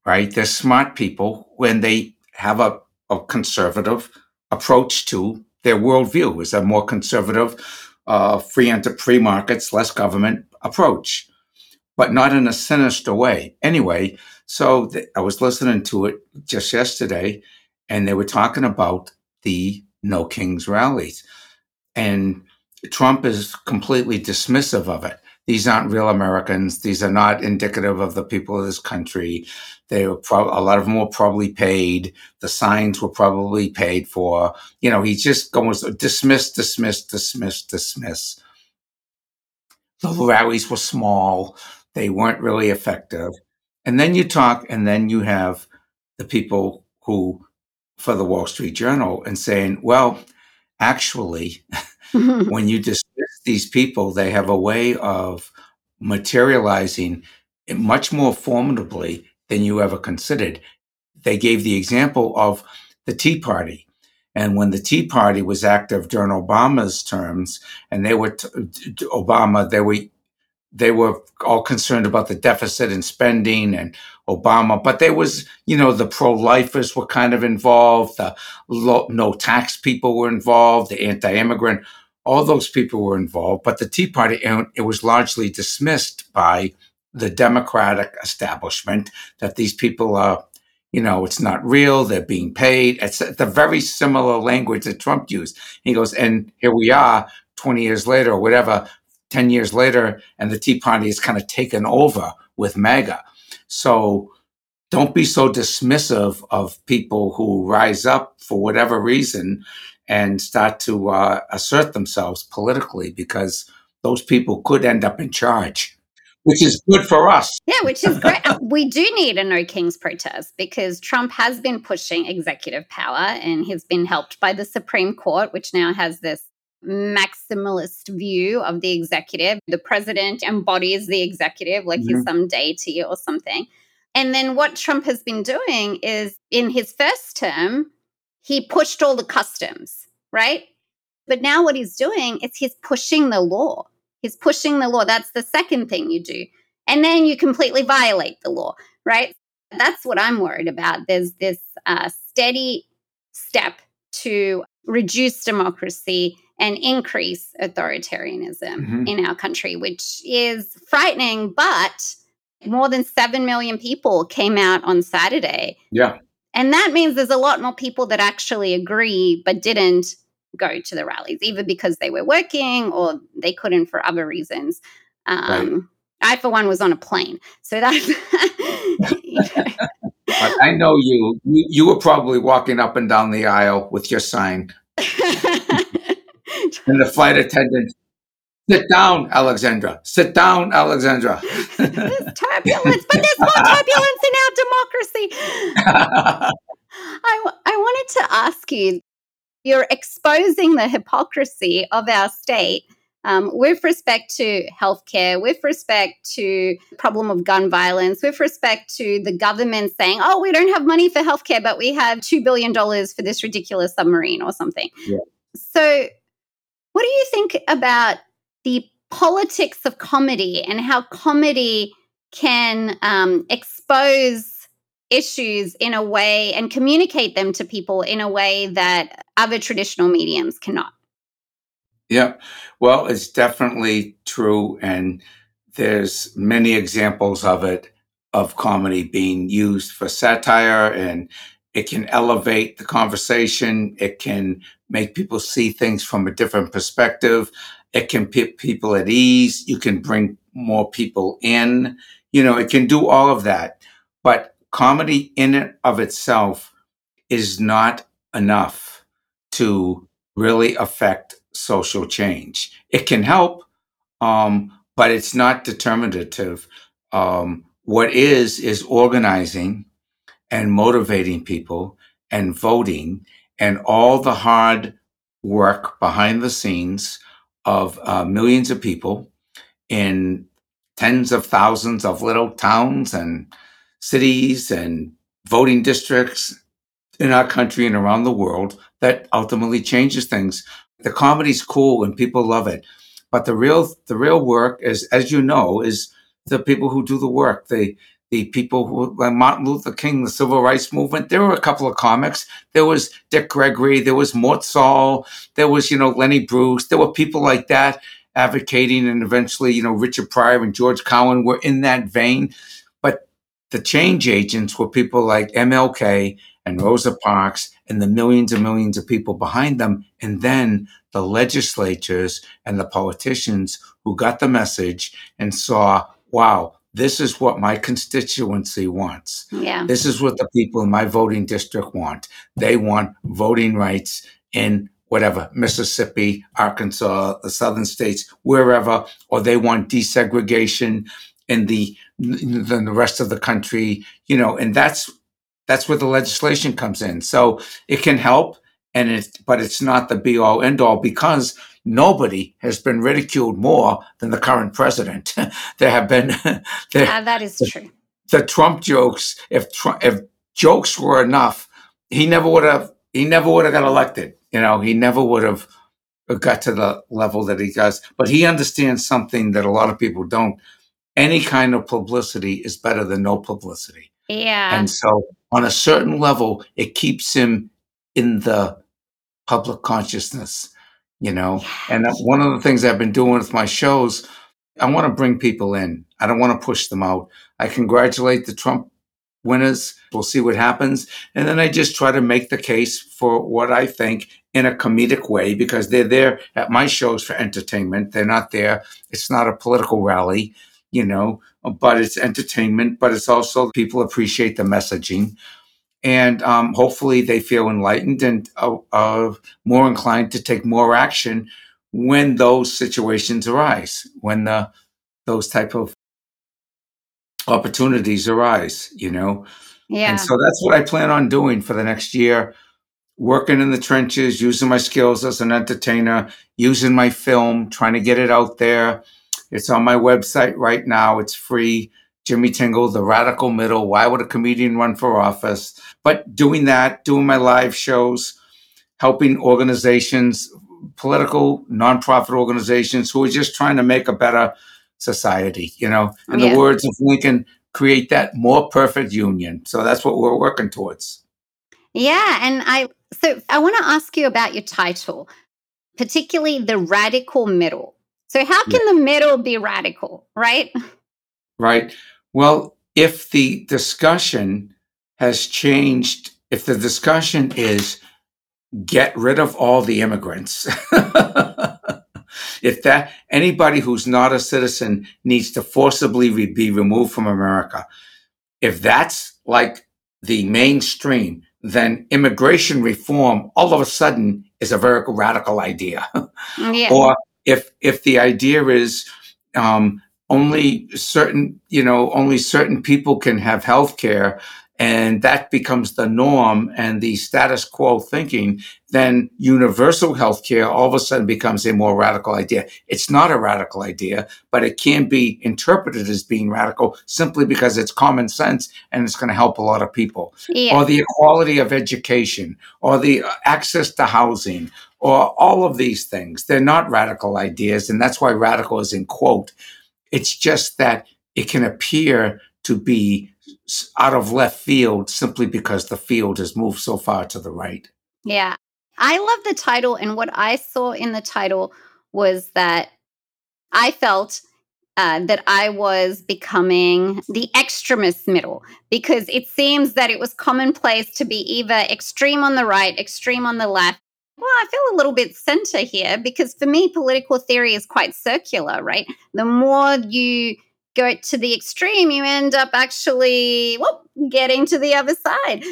B: right? They're smart people when they have a conservative approach to their worldview. Is a more conservative, free markets, less government approach, but not in a sinister way. Anyway, so I was listening to it just yesterday, and they were talking about the No Kings rallies. And Trump is completely dismissive of it. These aren't real Americans. These are not indicative of the people of this country. They were a lot of them were probably paid. The signs were probably paid for. He just goes dismiss, dismiss, dismiss, dismiss. The rallies were small. They weren't really effective. And then you have the people who, for the Wall Street Journal, and saying, well, actually, when you dismiss these people, they have a way of materializing much more formidably than you ever considered. They gave the example of the Tea Party. And when the Tea Party was active during Obama's terms, and they were they were all concerned about the deficit and spending and Obama, but there was, the pro-lifers were kind of involved, the no tax people were involved, the anti-immigrant, all those people were involved. But the Tea Party, it was largely dismissed by the Democratic establishment that these people are, it's not real, they're being paid. It's the very similar language that Trump used. He goes, and here we are 20 years later or whatever, 10 years later, and the Tea Party is kind of taken over with MAGA. So don't be so dismissive of people who rise up for whatever reason and start to assert themselves politically, because those people could end up in charge, which is good for us.
A: Yeah, which is great. We do need a No Kings protest because Trump has been pushing executive power and he's been helped by the Supreme Court, which now has this maximalist view of the executive. The president embodies the executive like he's some deity or something. And then what Trump has been doing is, in his first term, he pushed all the customs, right? But now what he's doing is he's pushing the law. He's pushing the law. That's the second thing you do. And then you completely violate the law, right? That's what I'm worried about. There's this steady step to reduce democracy and increase authoritarianism in our country, which is frightening. But more than 7 million people came out on Saturday.
B: Yeah.
A: And that means there's a lot more people that actually agree but didn't go to the rallies, either because they were working or they couldn't for other reasons.
B: Right.
A: I, for one, was on a plane. So that's...
B: I know you. You were probably walking up and down the aisle with your sign. And the flight attendant, sit down, Alexandra. Sit down, Alexandra.
A: There's turbulence, but there's more turbulence in our democracy. I wanted to ask you, you're exposing the hypocrisy of our state with respect to healthcare, with respect to the problem of gun violence, with respect to the government saying, oh, we don't have money for healthcare, but we have $2 billion for this ridiculous submarine or something.
B: Yeah.
A: So what do you think about the politics of comedy and how comedy can expose issues in a way and communicate them to people in a way that other traditional mediums cannot?
B: Yeah, well, it's definitely true. And there's many examples of it, of comedy being used for satire, and it can elevate the conversation. It can make people see things from a different perspective. It can put people at ease. You can bring more people in. It can do all of that. But comedy in and of itself is not enough to really affect social change. It can help, but it's not determinative. What is organizing and motivating people and voting and all the hard work behind the scenes of millions of people in tens of thousands of little towns and cities and voting districts in our country and around the world that ultimately changes things. The comedy's cool and people love it. But the real work is, as you know, is the people who do the work. the people who, like Martin Luther King, the civil rights movement. There were a couple of comics. There was Dick Gregory. There was Mort Saul. There was, Lenny Bruce. There were people like that advocating, and eventually, Richard Pryor and George Cowan were in that vein. But the change agents were people like MLK and Rosa Parks and the millions and millions of people behind them. And then the legislatures and the politicians who got the message and saw, wow, this is what my constituency wants.
A: Yeah.
B: This is what the people in my voting district want. They want voting rights in whatever, Mississippi, Arkansas, the southern states, wherever, or they want desegregation in the rest of the country, and that's where the legislation comes in. So it can help, but it's not the be all end all, because nobody has been ridiculed more than the current president. There have been
A: that is true.
B: The Trump jokes. If jokes were enough, he never would have got elected. He never would have got to the level that he does. But he understands something that a lot of people don't. Any kind of publicity is better than no publicity.
A: Yeah.
B: And so on a certain level, it keeps him in the public consciousness,
A: Yes.
B: And one of the things I've been doing with my shows, I want to bring people in. I don't want to push them out. I congratulate the Trump winners. We'll see what happens. And then I just try to make the case for what I think in a comedic way, because they're there at my shows for entertainment. They're not there. It's not a political rally, but it's entertainment, but it's also people appreciate the messaging. And hopefully they feel enlightened and more inclined to take more action when those situations arise, when those type of opportunities arise,
A: Yeah.
B: And so that's what I plan on doing for the next year, working in the trenches, using my skills as an entertainer, using my film, trying to get it out there. It's on my website right now. It's free. Jimmy Tingle, The Radical Middle. Why would a comedian run for office? But doing that, doing my live shows, helping organizations, political, nonprofit organizations who are just trying to make a better society, In the words of Lincoln, create that more perfect union. So that's what we're working towards.
A: Yeah. And I want to ask you about your title, particularly The Radical Middle. So how can the middle be radical, right?
B: Right. Well, if the discussion has changed, if the discussion is get rid of all the immigrants, if that anybody who's not a citizen needs to forcibly be removed from America, if that's like the mainstream, then immigration reform all of a sudden is a very radical idea.
A: Yeah.
B: Or if the idea is only certain people can have health care, and that becomes the norm and the status quo thinking, then universal health care all of a sudden becomes a more radical idea. It's not a radical idea, but it can be interpreted as being radical simply because it's common sense and it's going to help a lot of people.
A: Yeah.
B: Or the equality of education, or the access to housing, or all of these things. They're not radical ideas, and that's why radical is in quote. It's just that it can appear to be out of left field simply because the field has moved so far to the right.
A: Yeah. I love the title. And what I saw in the title was that I felt that I was becoming the extremist middle, because it seems that it was commonplace to be either extreme on the right, extreme on the left. Well, I feel a little bit center here, because for me, political theory is quite circular, right? The more you go to the extreme, you end up actually getting to the other side.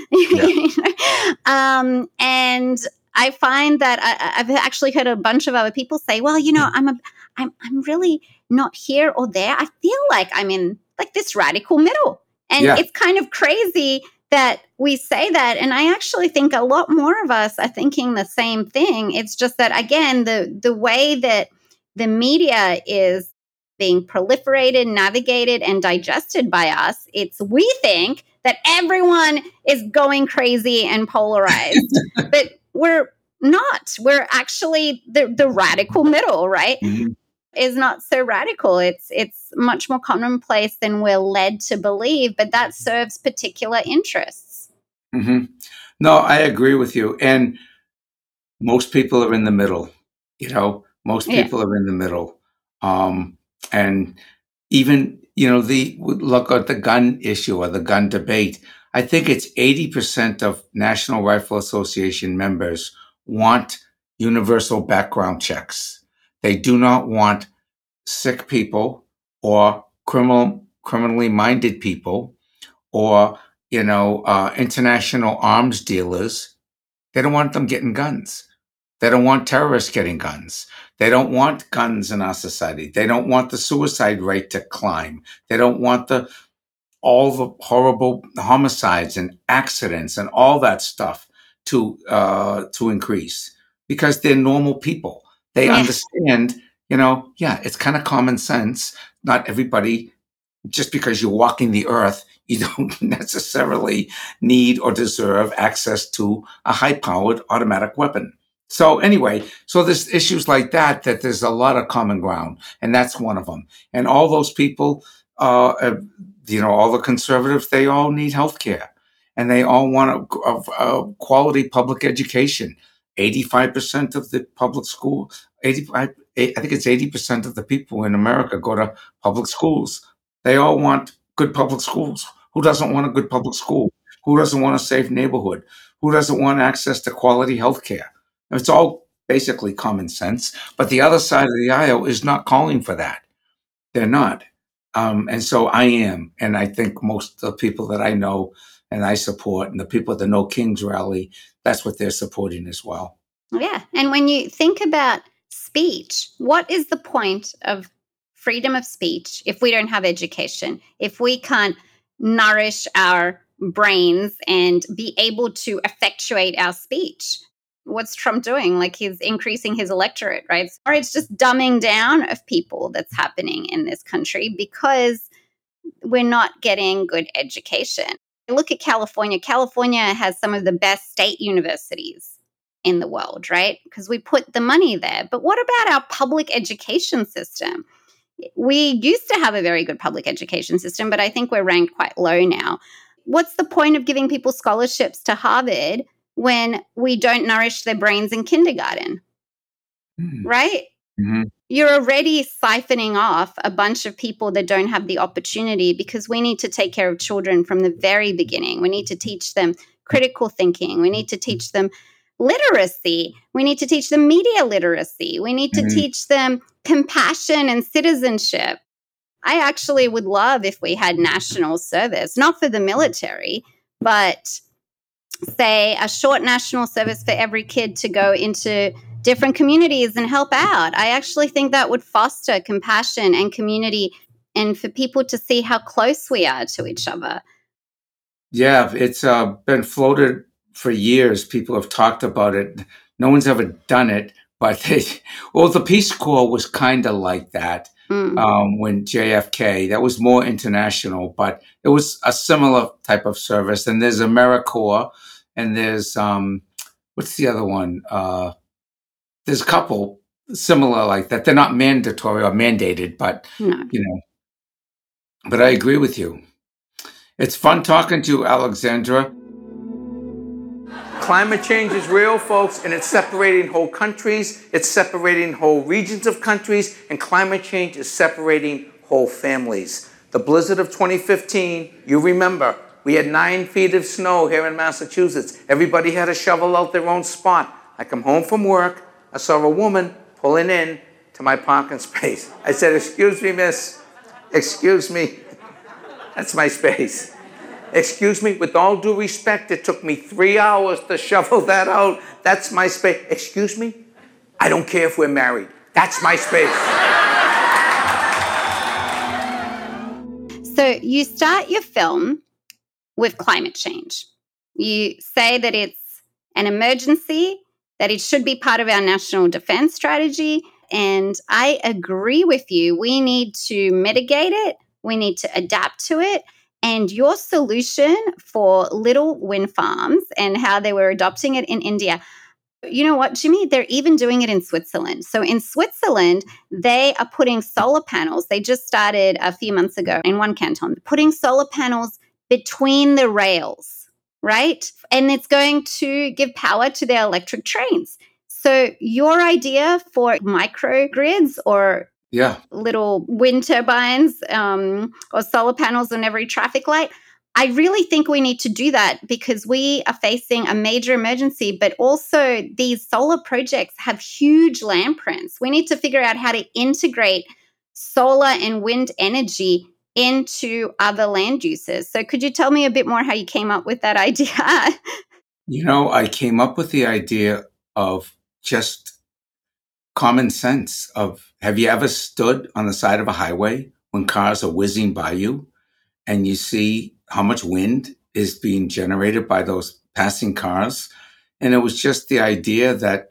B: Yeah.
A: And I find that I've actually heard a bunch of other people say, well, I'm really not here or there. I feel like I'm in like this radical middle. And It's kind of crazy that we say that. And I actually think a lot more of us are thinking the same thing. It's just that, again, the way that the media is being proliferated, navigated, and digested by us, we think that everyone is going crazy and polarized. But we're not. We're actually the radical middle, right?
B: Mm-hmm.
A: is not so radical. It's much more commonplace than we're led to believe, but that serves particular interests.
B: Hmm. No, I agree with you. And most people are in the middle. Most
A: Yeah.
B: people are in the middle. Um, and even, the look at the gun issue or the gun debate. I think it's 80% of National Rifle Association members want universal background checks. They do not want sick people or criminally minded people or, international arms dealers. They don't want them getting guns. They don't want terrorists getting guns. They don't want guns in our society. They don't want the suicide rate to climb. They don't want all the horrible homicides and accidents and all that stuff to increase because they're normal people. They
A: Yeah.
B: understand, yeah, it's kind of common sense. Not everybody, just because you're walking the earth, you don't necessarily need or deserve access to a high-powered automatic weapon. So anyway, so there's issues like that there's a lot of common ground, and that's one of them. And all those people, all the conservatives, they all need health care, and they all want a quality public education. 85% of the public school, 85, I think it's 80% of the people in America go to public schools. They all want good public schools. Who doesn't want a good public school? Who doesn't want a safe neighborhood? Who doesn't want access to quality health care? It's all basically common sense. But the other side of the aisle is not calling for that. They're not. And so I am. And I think most of the people that I know and I support and the people at the No Kings rally, that's what they're supporting as well.
A: Yeah. And when you think about speech, what is the point of freedom of speech if we don't have education? If we can't nourish our brains and be able to effectuate our speech? What's Trump doing? Like, he's increasing his electorate, right? Or it's just dumbing down of people that's happening in this country because we're not getting good education. Look at California. California has some of the best state universities in the world, right? Because we put the money there. But what about our public education system? We used to have a very good public education system, but I think we're ranked quite low now. What's the point of giving people scholarships to Harvard when we don't nourish their brains in kindergarten?
B: Mm-hmm.
A: Right?
B: Mm-hmm.
A: You're already siphoning off a bunch of people that don't have the opportunity because we need to take care of children from the very beginning. We need to teach them critical thinking. We need to teach them literacy. We need to teach them media literacy. We need to teach them compassion and citizenship. I actually would love if we had national service, not for the military, but say a short national service for every kid to go into different communities and help out. I actually think that would foster compassion and community and for people to see how close we are to each other.
B: Yeah, it's been floated for years. People have talked about it. No one's ever done it, but the Peace Corps was kind of like that when JFK. That was more international, but it was a similar type of service. And there's AmeriCorps, and there's what's the other one? There's a couple similar like that. They're not mandatory or mandated, but
A: No.
B: But I agree with you. It's fun talking to you, Alexandra.
C: Climate change is real, folks, and it's separating whole countries, it's separating whole regions of countries, and climate change is separating whole families. The blizzard of 2015, you remember, we had 9 feet of snow here in Massachusetts. Everybody had to shovel out their own spot. I come home from work, I saw a woman pulling in to my parking space. I said, "Excuse me, miss. Excuse me. That's my space. Excuse me, with all due respect, it took me 3 hours to shovel that out. That's my space. Excuse me? I don't care if we're married. That's my space."
A: So you start your film with climate change. You say that it's an emergency, that it should be part of our national defense strategy. And I agree with you. We need to mitigate it. We need to adapt to it. And your solution for little wind farms and how they were adopting it in India, You know what, Jimmy? They're even doing it in Switzerland. So in Switzerland, they are putting solar panels. They just started a few months ago in one canton, putting solar panels between the rails, right? And it's going to give power to their electric trains. So your idea for microgrids or little wind turbines or solar panels on every traffic light, I really think we need to do that because we are facing a major emergency, but also these solar projects have huge land prints. We need to figure out how to integrate solar and wind energy into other land uses. So could you tell me a bit more how you came up with that idea?
B: I came up with the idea of just common sense of, have you ever stood on the side of a highway when cars are whizzing by you and you see how much wind is being generated by those passing cars? And it was just the idea that,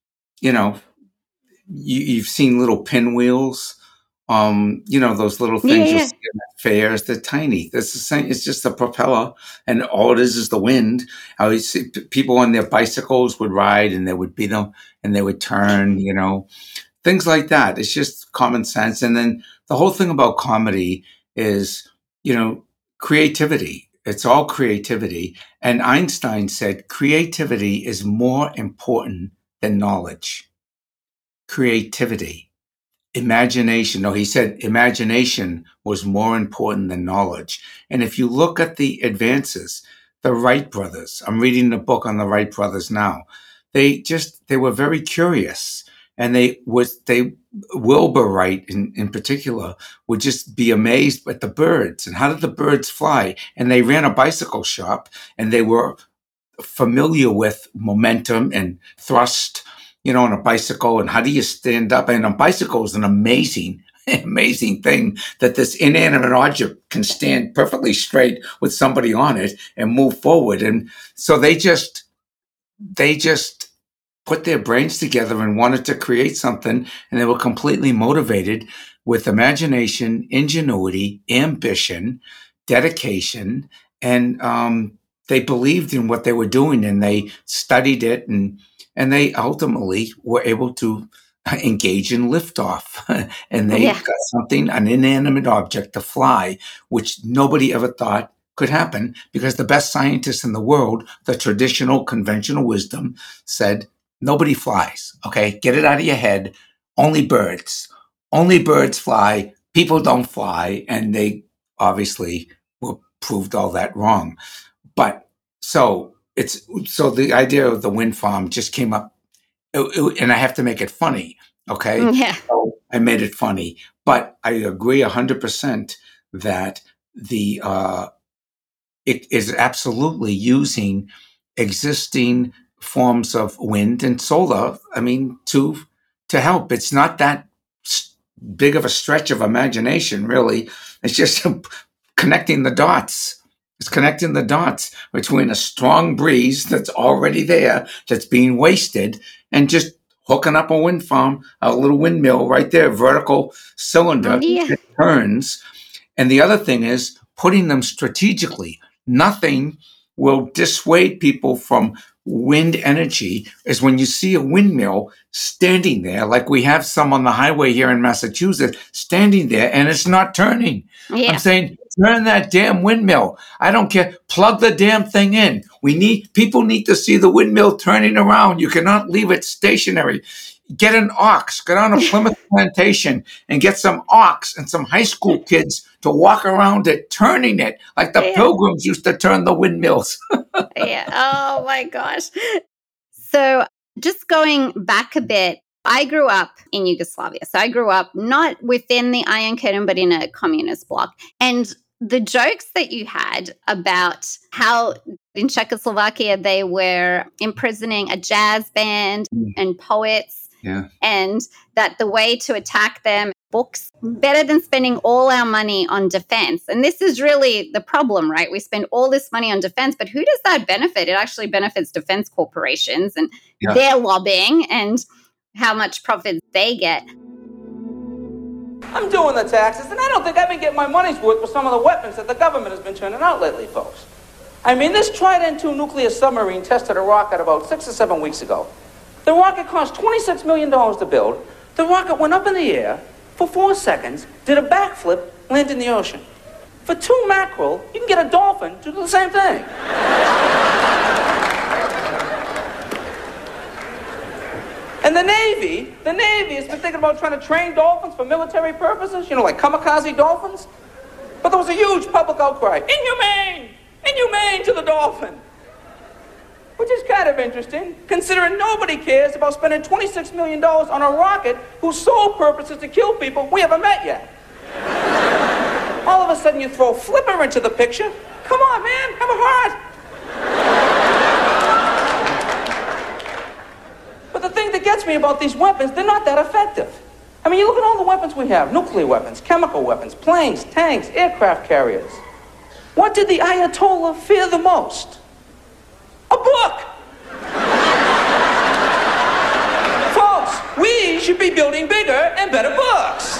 B: you've seen little pinwheels, those little things you see in fairs. They're tiny. That's the same. It's just a propeller, and all it is the wind. I would see people on their bicycles would ride, and they would beat them, and they would turn. Things like that. It's just common sense. And then the whole thing about comedy is, creativity. It's all creativity. And Einstein said creativity is more important than knowledge. Creativity. Imagination. No, he said imagination was more important than knowledge. And if you look at the advances, the Wright brothers, I'm reading the book on the Wright brothers now. They were very curious. And Wilbur Wright in particular would just be amazed at the birds and how did the birds fly? And they ran a bicycle shop and they were familiar with momentum and thrust, on a bicycle, and how do you stand up? And a bicycle is an amazing thing that this inanimate object can stand perfectly straight with somebody on it and move forward. And so they just put their brains together and wanted to create something, and they were completely motivated with imagination, ingenuity, ambition, dedication, and they believed in what they were doing, and they studied it, and they ultimately were able to engage in liftoff, and they got an inanimate object to fly, which nobody ever thought could happen, because the best scientists in the world, the traditional conventional wisdom, said nobody flies. Okay, get it out of your head. Only birds fly. People don't fly, and they obviously proved all that wrong. But so the idea of the wind farm just came up, and I have to make it funny. Okay, so I made it funny, but I agree 100% that it is absolutely using existing forms of wind and solar. I mean, to help. It's not that big of a stretch of imagination, really. It's just connecting the dots. It's connecting the dots between a strong breeze that's already there, that's being wasted, and just hooking up a wind farm, a little windmill right there, vertical cylinder that turns. And the other thing is putting them strategically. Nothing will dissuade people from wind energy is when you see a windmill standing there, like we have some on the highway here in Massachusetts, standing there, and it's not turning. I'm saying, turn that damn windmill. I don't care. Plug the damn thing in. People need to see the windmill turning around. You cannot leave it stationary. Get an ox, get on a Plymouth plantation and get some ox and some high school kids to walk around it, turning it like the Pilgrims used to turn the windmills.
A: Oh my gosh. So just going back a bit, I grew up in Yugoslavia. So I grew up not within the Iron Curtain, but in a communist bloc. And the jokes that you had about how in Czechoslovakia they were imprisoning a jazz band and poets, and that the way to attack them, books, better than spending all our money on defense. And this is really the problem, right? We spend all this money on defense, but who does that benefit? It actually benefits defense corporations and their lobbying and how much profit they get.
C: I'm doing the taxes, and I don't think I've been getting my money's worth with some of the weapons that the government has been turning out lately, folks. I mean, this Trident II nuclear submarine tested a rocket about 6 or 7 weeks ago. The rocket cost $26 million to build. The rocket went up in the air for 4 seconds, did a backflip, landed in the ocean. For 2 mackerel, you can get a dolphin to do the same thing. And the Navy has been thinking about trying to train dolphins for military purposes, like kamikaze dolphins. But there was a huge public outcry, inhumane, inhumane to the dolphin. Which is kind of interesting, considering nobody cares about spending $26 million on a rocket whose sole purpose is to kill people we haven't met yet. All of a sudden you throw Flipper into the picture. Come on, man, have a heart. But the thing that gets me about these weapons, they're not that effective. I mean, you look at all the weapons we have, nuclear weapons, chemical weapons, planes, tanks, aircraft carriers. What did the Ayatollah fear the most? A book! Folks, we should be building bigger and better books.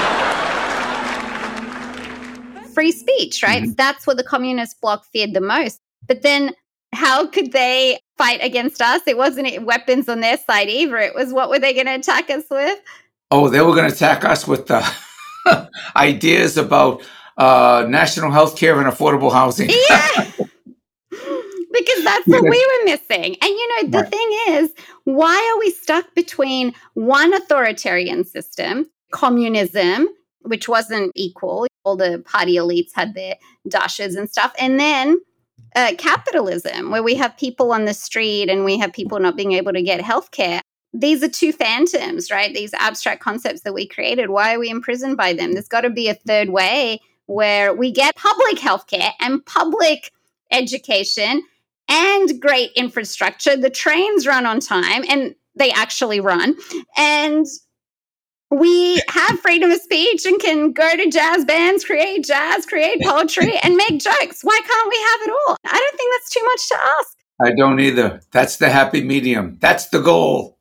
A: Free speech, right? Mm-hmm. That's what the communist bloc feared the most. But then how could they fight against us? It wasn't weapons on their side either. It was, what were they going to attack us with?
B: Oh, they were going to attack us with the ideas about national health care and affordable housing.
A: Yeah. Because that's what we were missing. And, the thing is, why are we stuck between one authoritarian system, communism, which wasn't equal, all the party elites had their dashes and stuff, and then capitalism, where we have people on the street and we have people not being able to get healthcare. These are two phantoms, right? These abstract concepts that we created. Why are we imprisoned by them? There's got to be a third way where we get public healthcare and public education and great infrastructure. The trains run on time, and they actually run. And we have freedom of speech and can go to jazz bands, create jazz, create poetry, and make jokes. Why can't we have it all? I don't think that's too much to ask.
B: I don't either. That's the happy medium. That's the goal.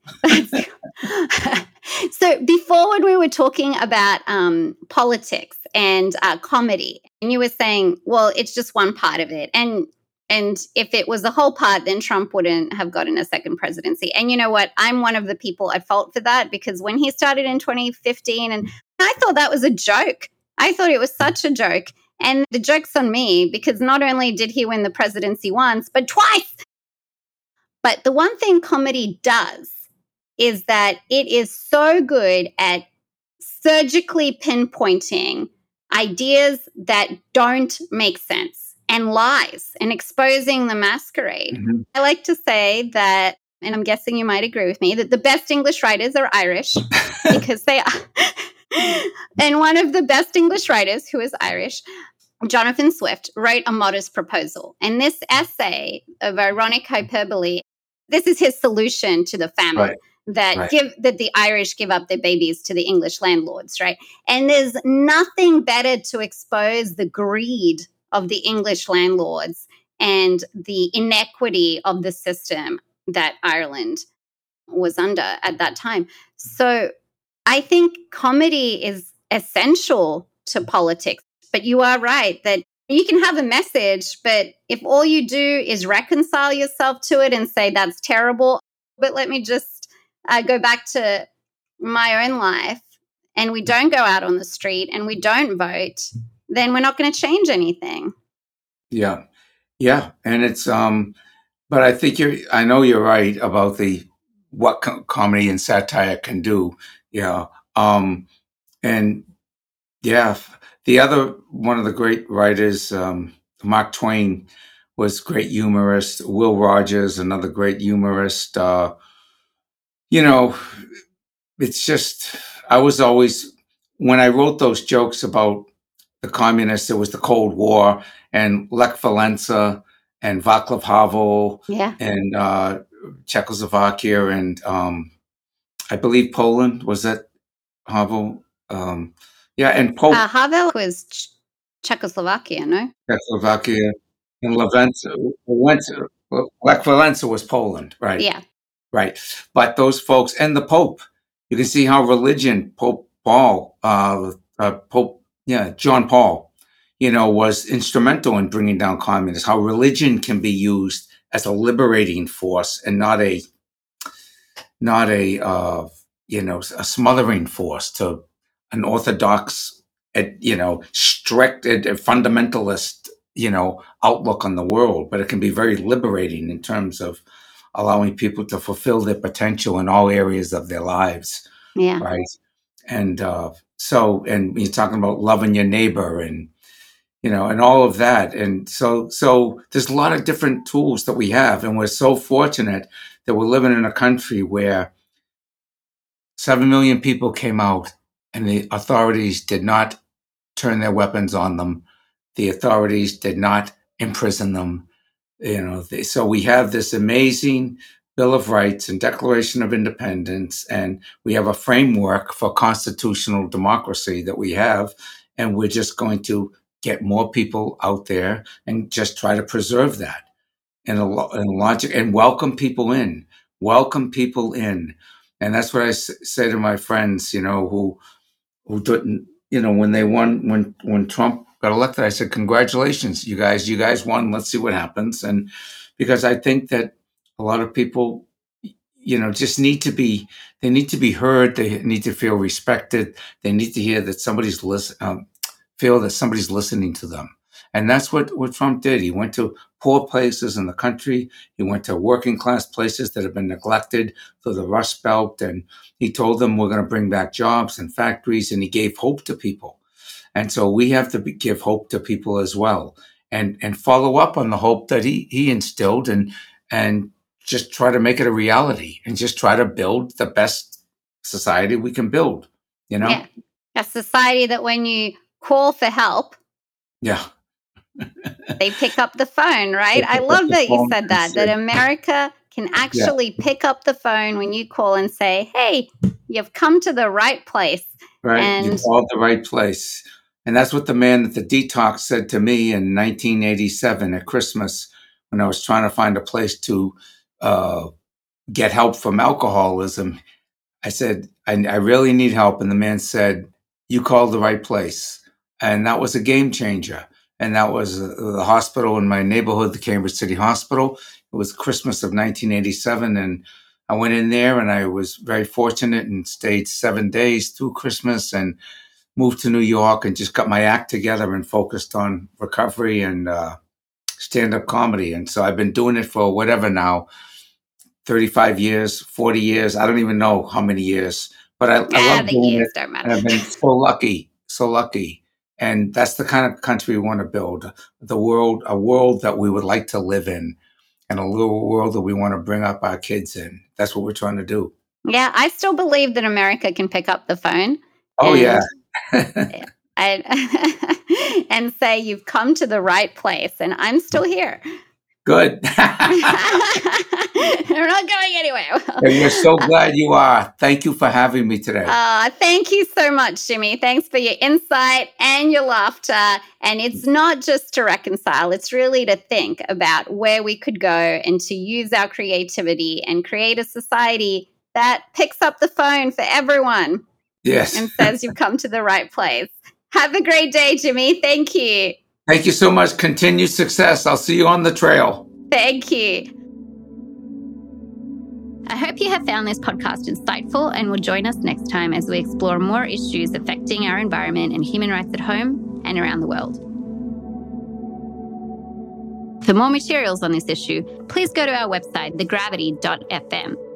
A: So before, when we were talking about politics and comedy, and you were saying, well, it's just one part of it. And if it was the whole part, then Trump wouldn't have gotten a second presidency. And you know what? I'm one of the people at fault for that, because when he started in 2015, and I thought that was a joke. I thought it was such a joke. And the joke's on me, because not only did he win the presidency once, but twice. But the one thing comedy does is that it is so good at surgically pinpointing ideas that don't make sense and lies and exposing the masquerade. Mm-hmm. I like to say that, and I'm guessing you might agree with me, that the best English writers are Irish because they are. And one of the best English writers, who is Irish, Jonathan Swift, wrote A Modest Proposal. And this essay of ironic hyperbole, this is his solution to the famine. Right. That the Irish give up their babies to the English landlords, right? And there's nothing better to expose the greed of the English landlords and the inequity of the system that Ireland was under at that time. So I think comedy is essential to politics. But you are right that you can have a message, but if all you do is reconcile yourself to it and say that's terrible, but let me just go back to my own life, and we don't go out on the street and we don't vote, then we're not going to change anything.
B: Yeah. And it's, but I think I know you're right about what comedy and satire can do. Yeah. And yeah, the other, one of the great writers, Mark Twain, was great humorist. Will Rogers, another great humorist, it's just, I was always, when I wrote those jokes about the communists, it was the Cold War and Lech Walesa and Václav Havel and Czechoslovakia and I believe Poland, was that Havel? And Poland.
A: Havel was Czechoslovakia, no?
B: Czechoslovakia and Lech Walesa was Poland, right?
A: Yeah.
B: Right. But those folks and the Pope, you can see how religion, John Paul, was instrumental in bringing down communists, how religion can be used as a liberating force and not a smothering force to an orthodox, strict fundamentalist, outlook on the world, but it can be very liberating in terms of allowing people to fulfill their potential in all areas of their lives.
A: Yeah.
B: Right. And and you're talking about loving your neighbor and all of that. And so there's a lot of different tools that we have. And we're so fortunate that we're living in a country where 7 million people came out and the authorities did not turn their weapons on them. The authorities did not imprison them. So we have this amazing Bill of Rights and Declaration of Independence, and we have a framework for constitutional democracy that we have, and we're just going to get more people out there and just try to preserve that and logic and welcome people in. And that's what I say to my friends, who didn't, when Trump got elected, I said, congratulations, you guys won. Let's see what happens. And because I think that a lot of people, just need to be heard. They need to feel respected. They need to hear that feel that somebody's listening to them. And that's what Trump did. He went to poor places in the country. He went to working class places that have been neglected through the Rust Belt. And he told them, we're going to bring back jobs and factories. And he gave hope to people. And so we have to give hope to people as well and follow up on the hope that he instilled and just try to make it a reality and just try to build the best society we can build,
A: Yeah. A society that when you call for help, they pick up the phone, right? I love that you said that America can actually pick up the phone when you call and say, hey, you've come to the right place.
B: Right, and you called the right place. And that's what the man at the detox said to me in 1987 at Christmas when I was trying to find a place to get help from alcoholism. I said, I really need help. And the man said, you called the right place. And that was a game changer. And that was the hospital in my neighborhood, the Cambridge City Hospital. It was Christmas of 1987. And I went in there and I was very fortunate and stayed 7 days through Christmas and moved to New York and just got my act together and focused on recovery and stand-up comedy. And so I've been doing it for whatever now, 35 years, 40 years. I don't even know how many years, but I love doing it. And I've been so lucky. And that's the kind of country we want to build, a world that we would like to live in, and a little world that we want to bring up our kids in. That's what we're trying to do.
A: Yeah, I still believe that America can pick up the phone.
B: Oh, yeah.
A: And say, you've come to the right place, and I'm still here.
B: Good.
A: I'm not going anywhere.
B: We're so glad you are. Thank you for having me today.
A: Thank you so much, Jimmy. Thanks for your insight and your laughter. And it's not just to reconcile. It's really to think about where we could go and to use our creativity and create a society that picks up the phone for everyone.
B: Yes.
A: And says you've come to the right place. Have a great day, Jimmy. Thank you.
B: Thank you so much. Continued success. I'll see you on the trail.
A: Thank you. I hope you have found this podcast insightful and will join us next time as we explore more issues affecting our environment and human rights at home and around the world. For more materials on this issue, please go to our website, thegravity.fm.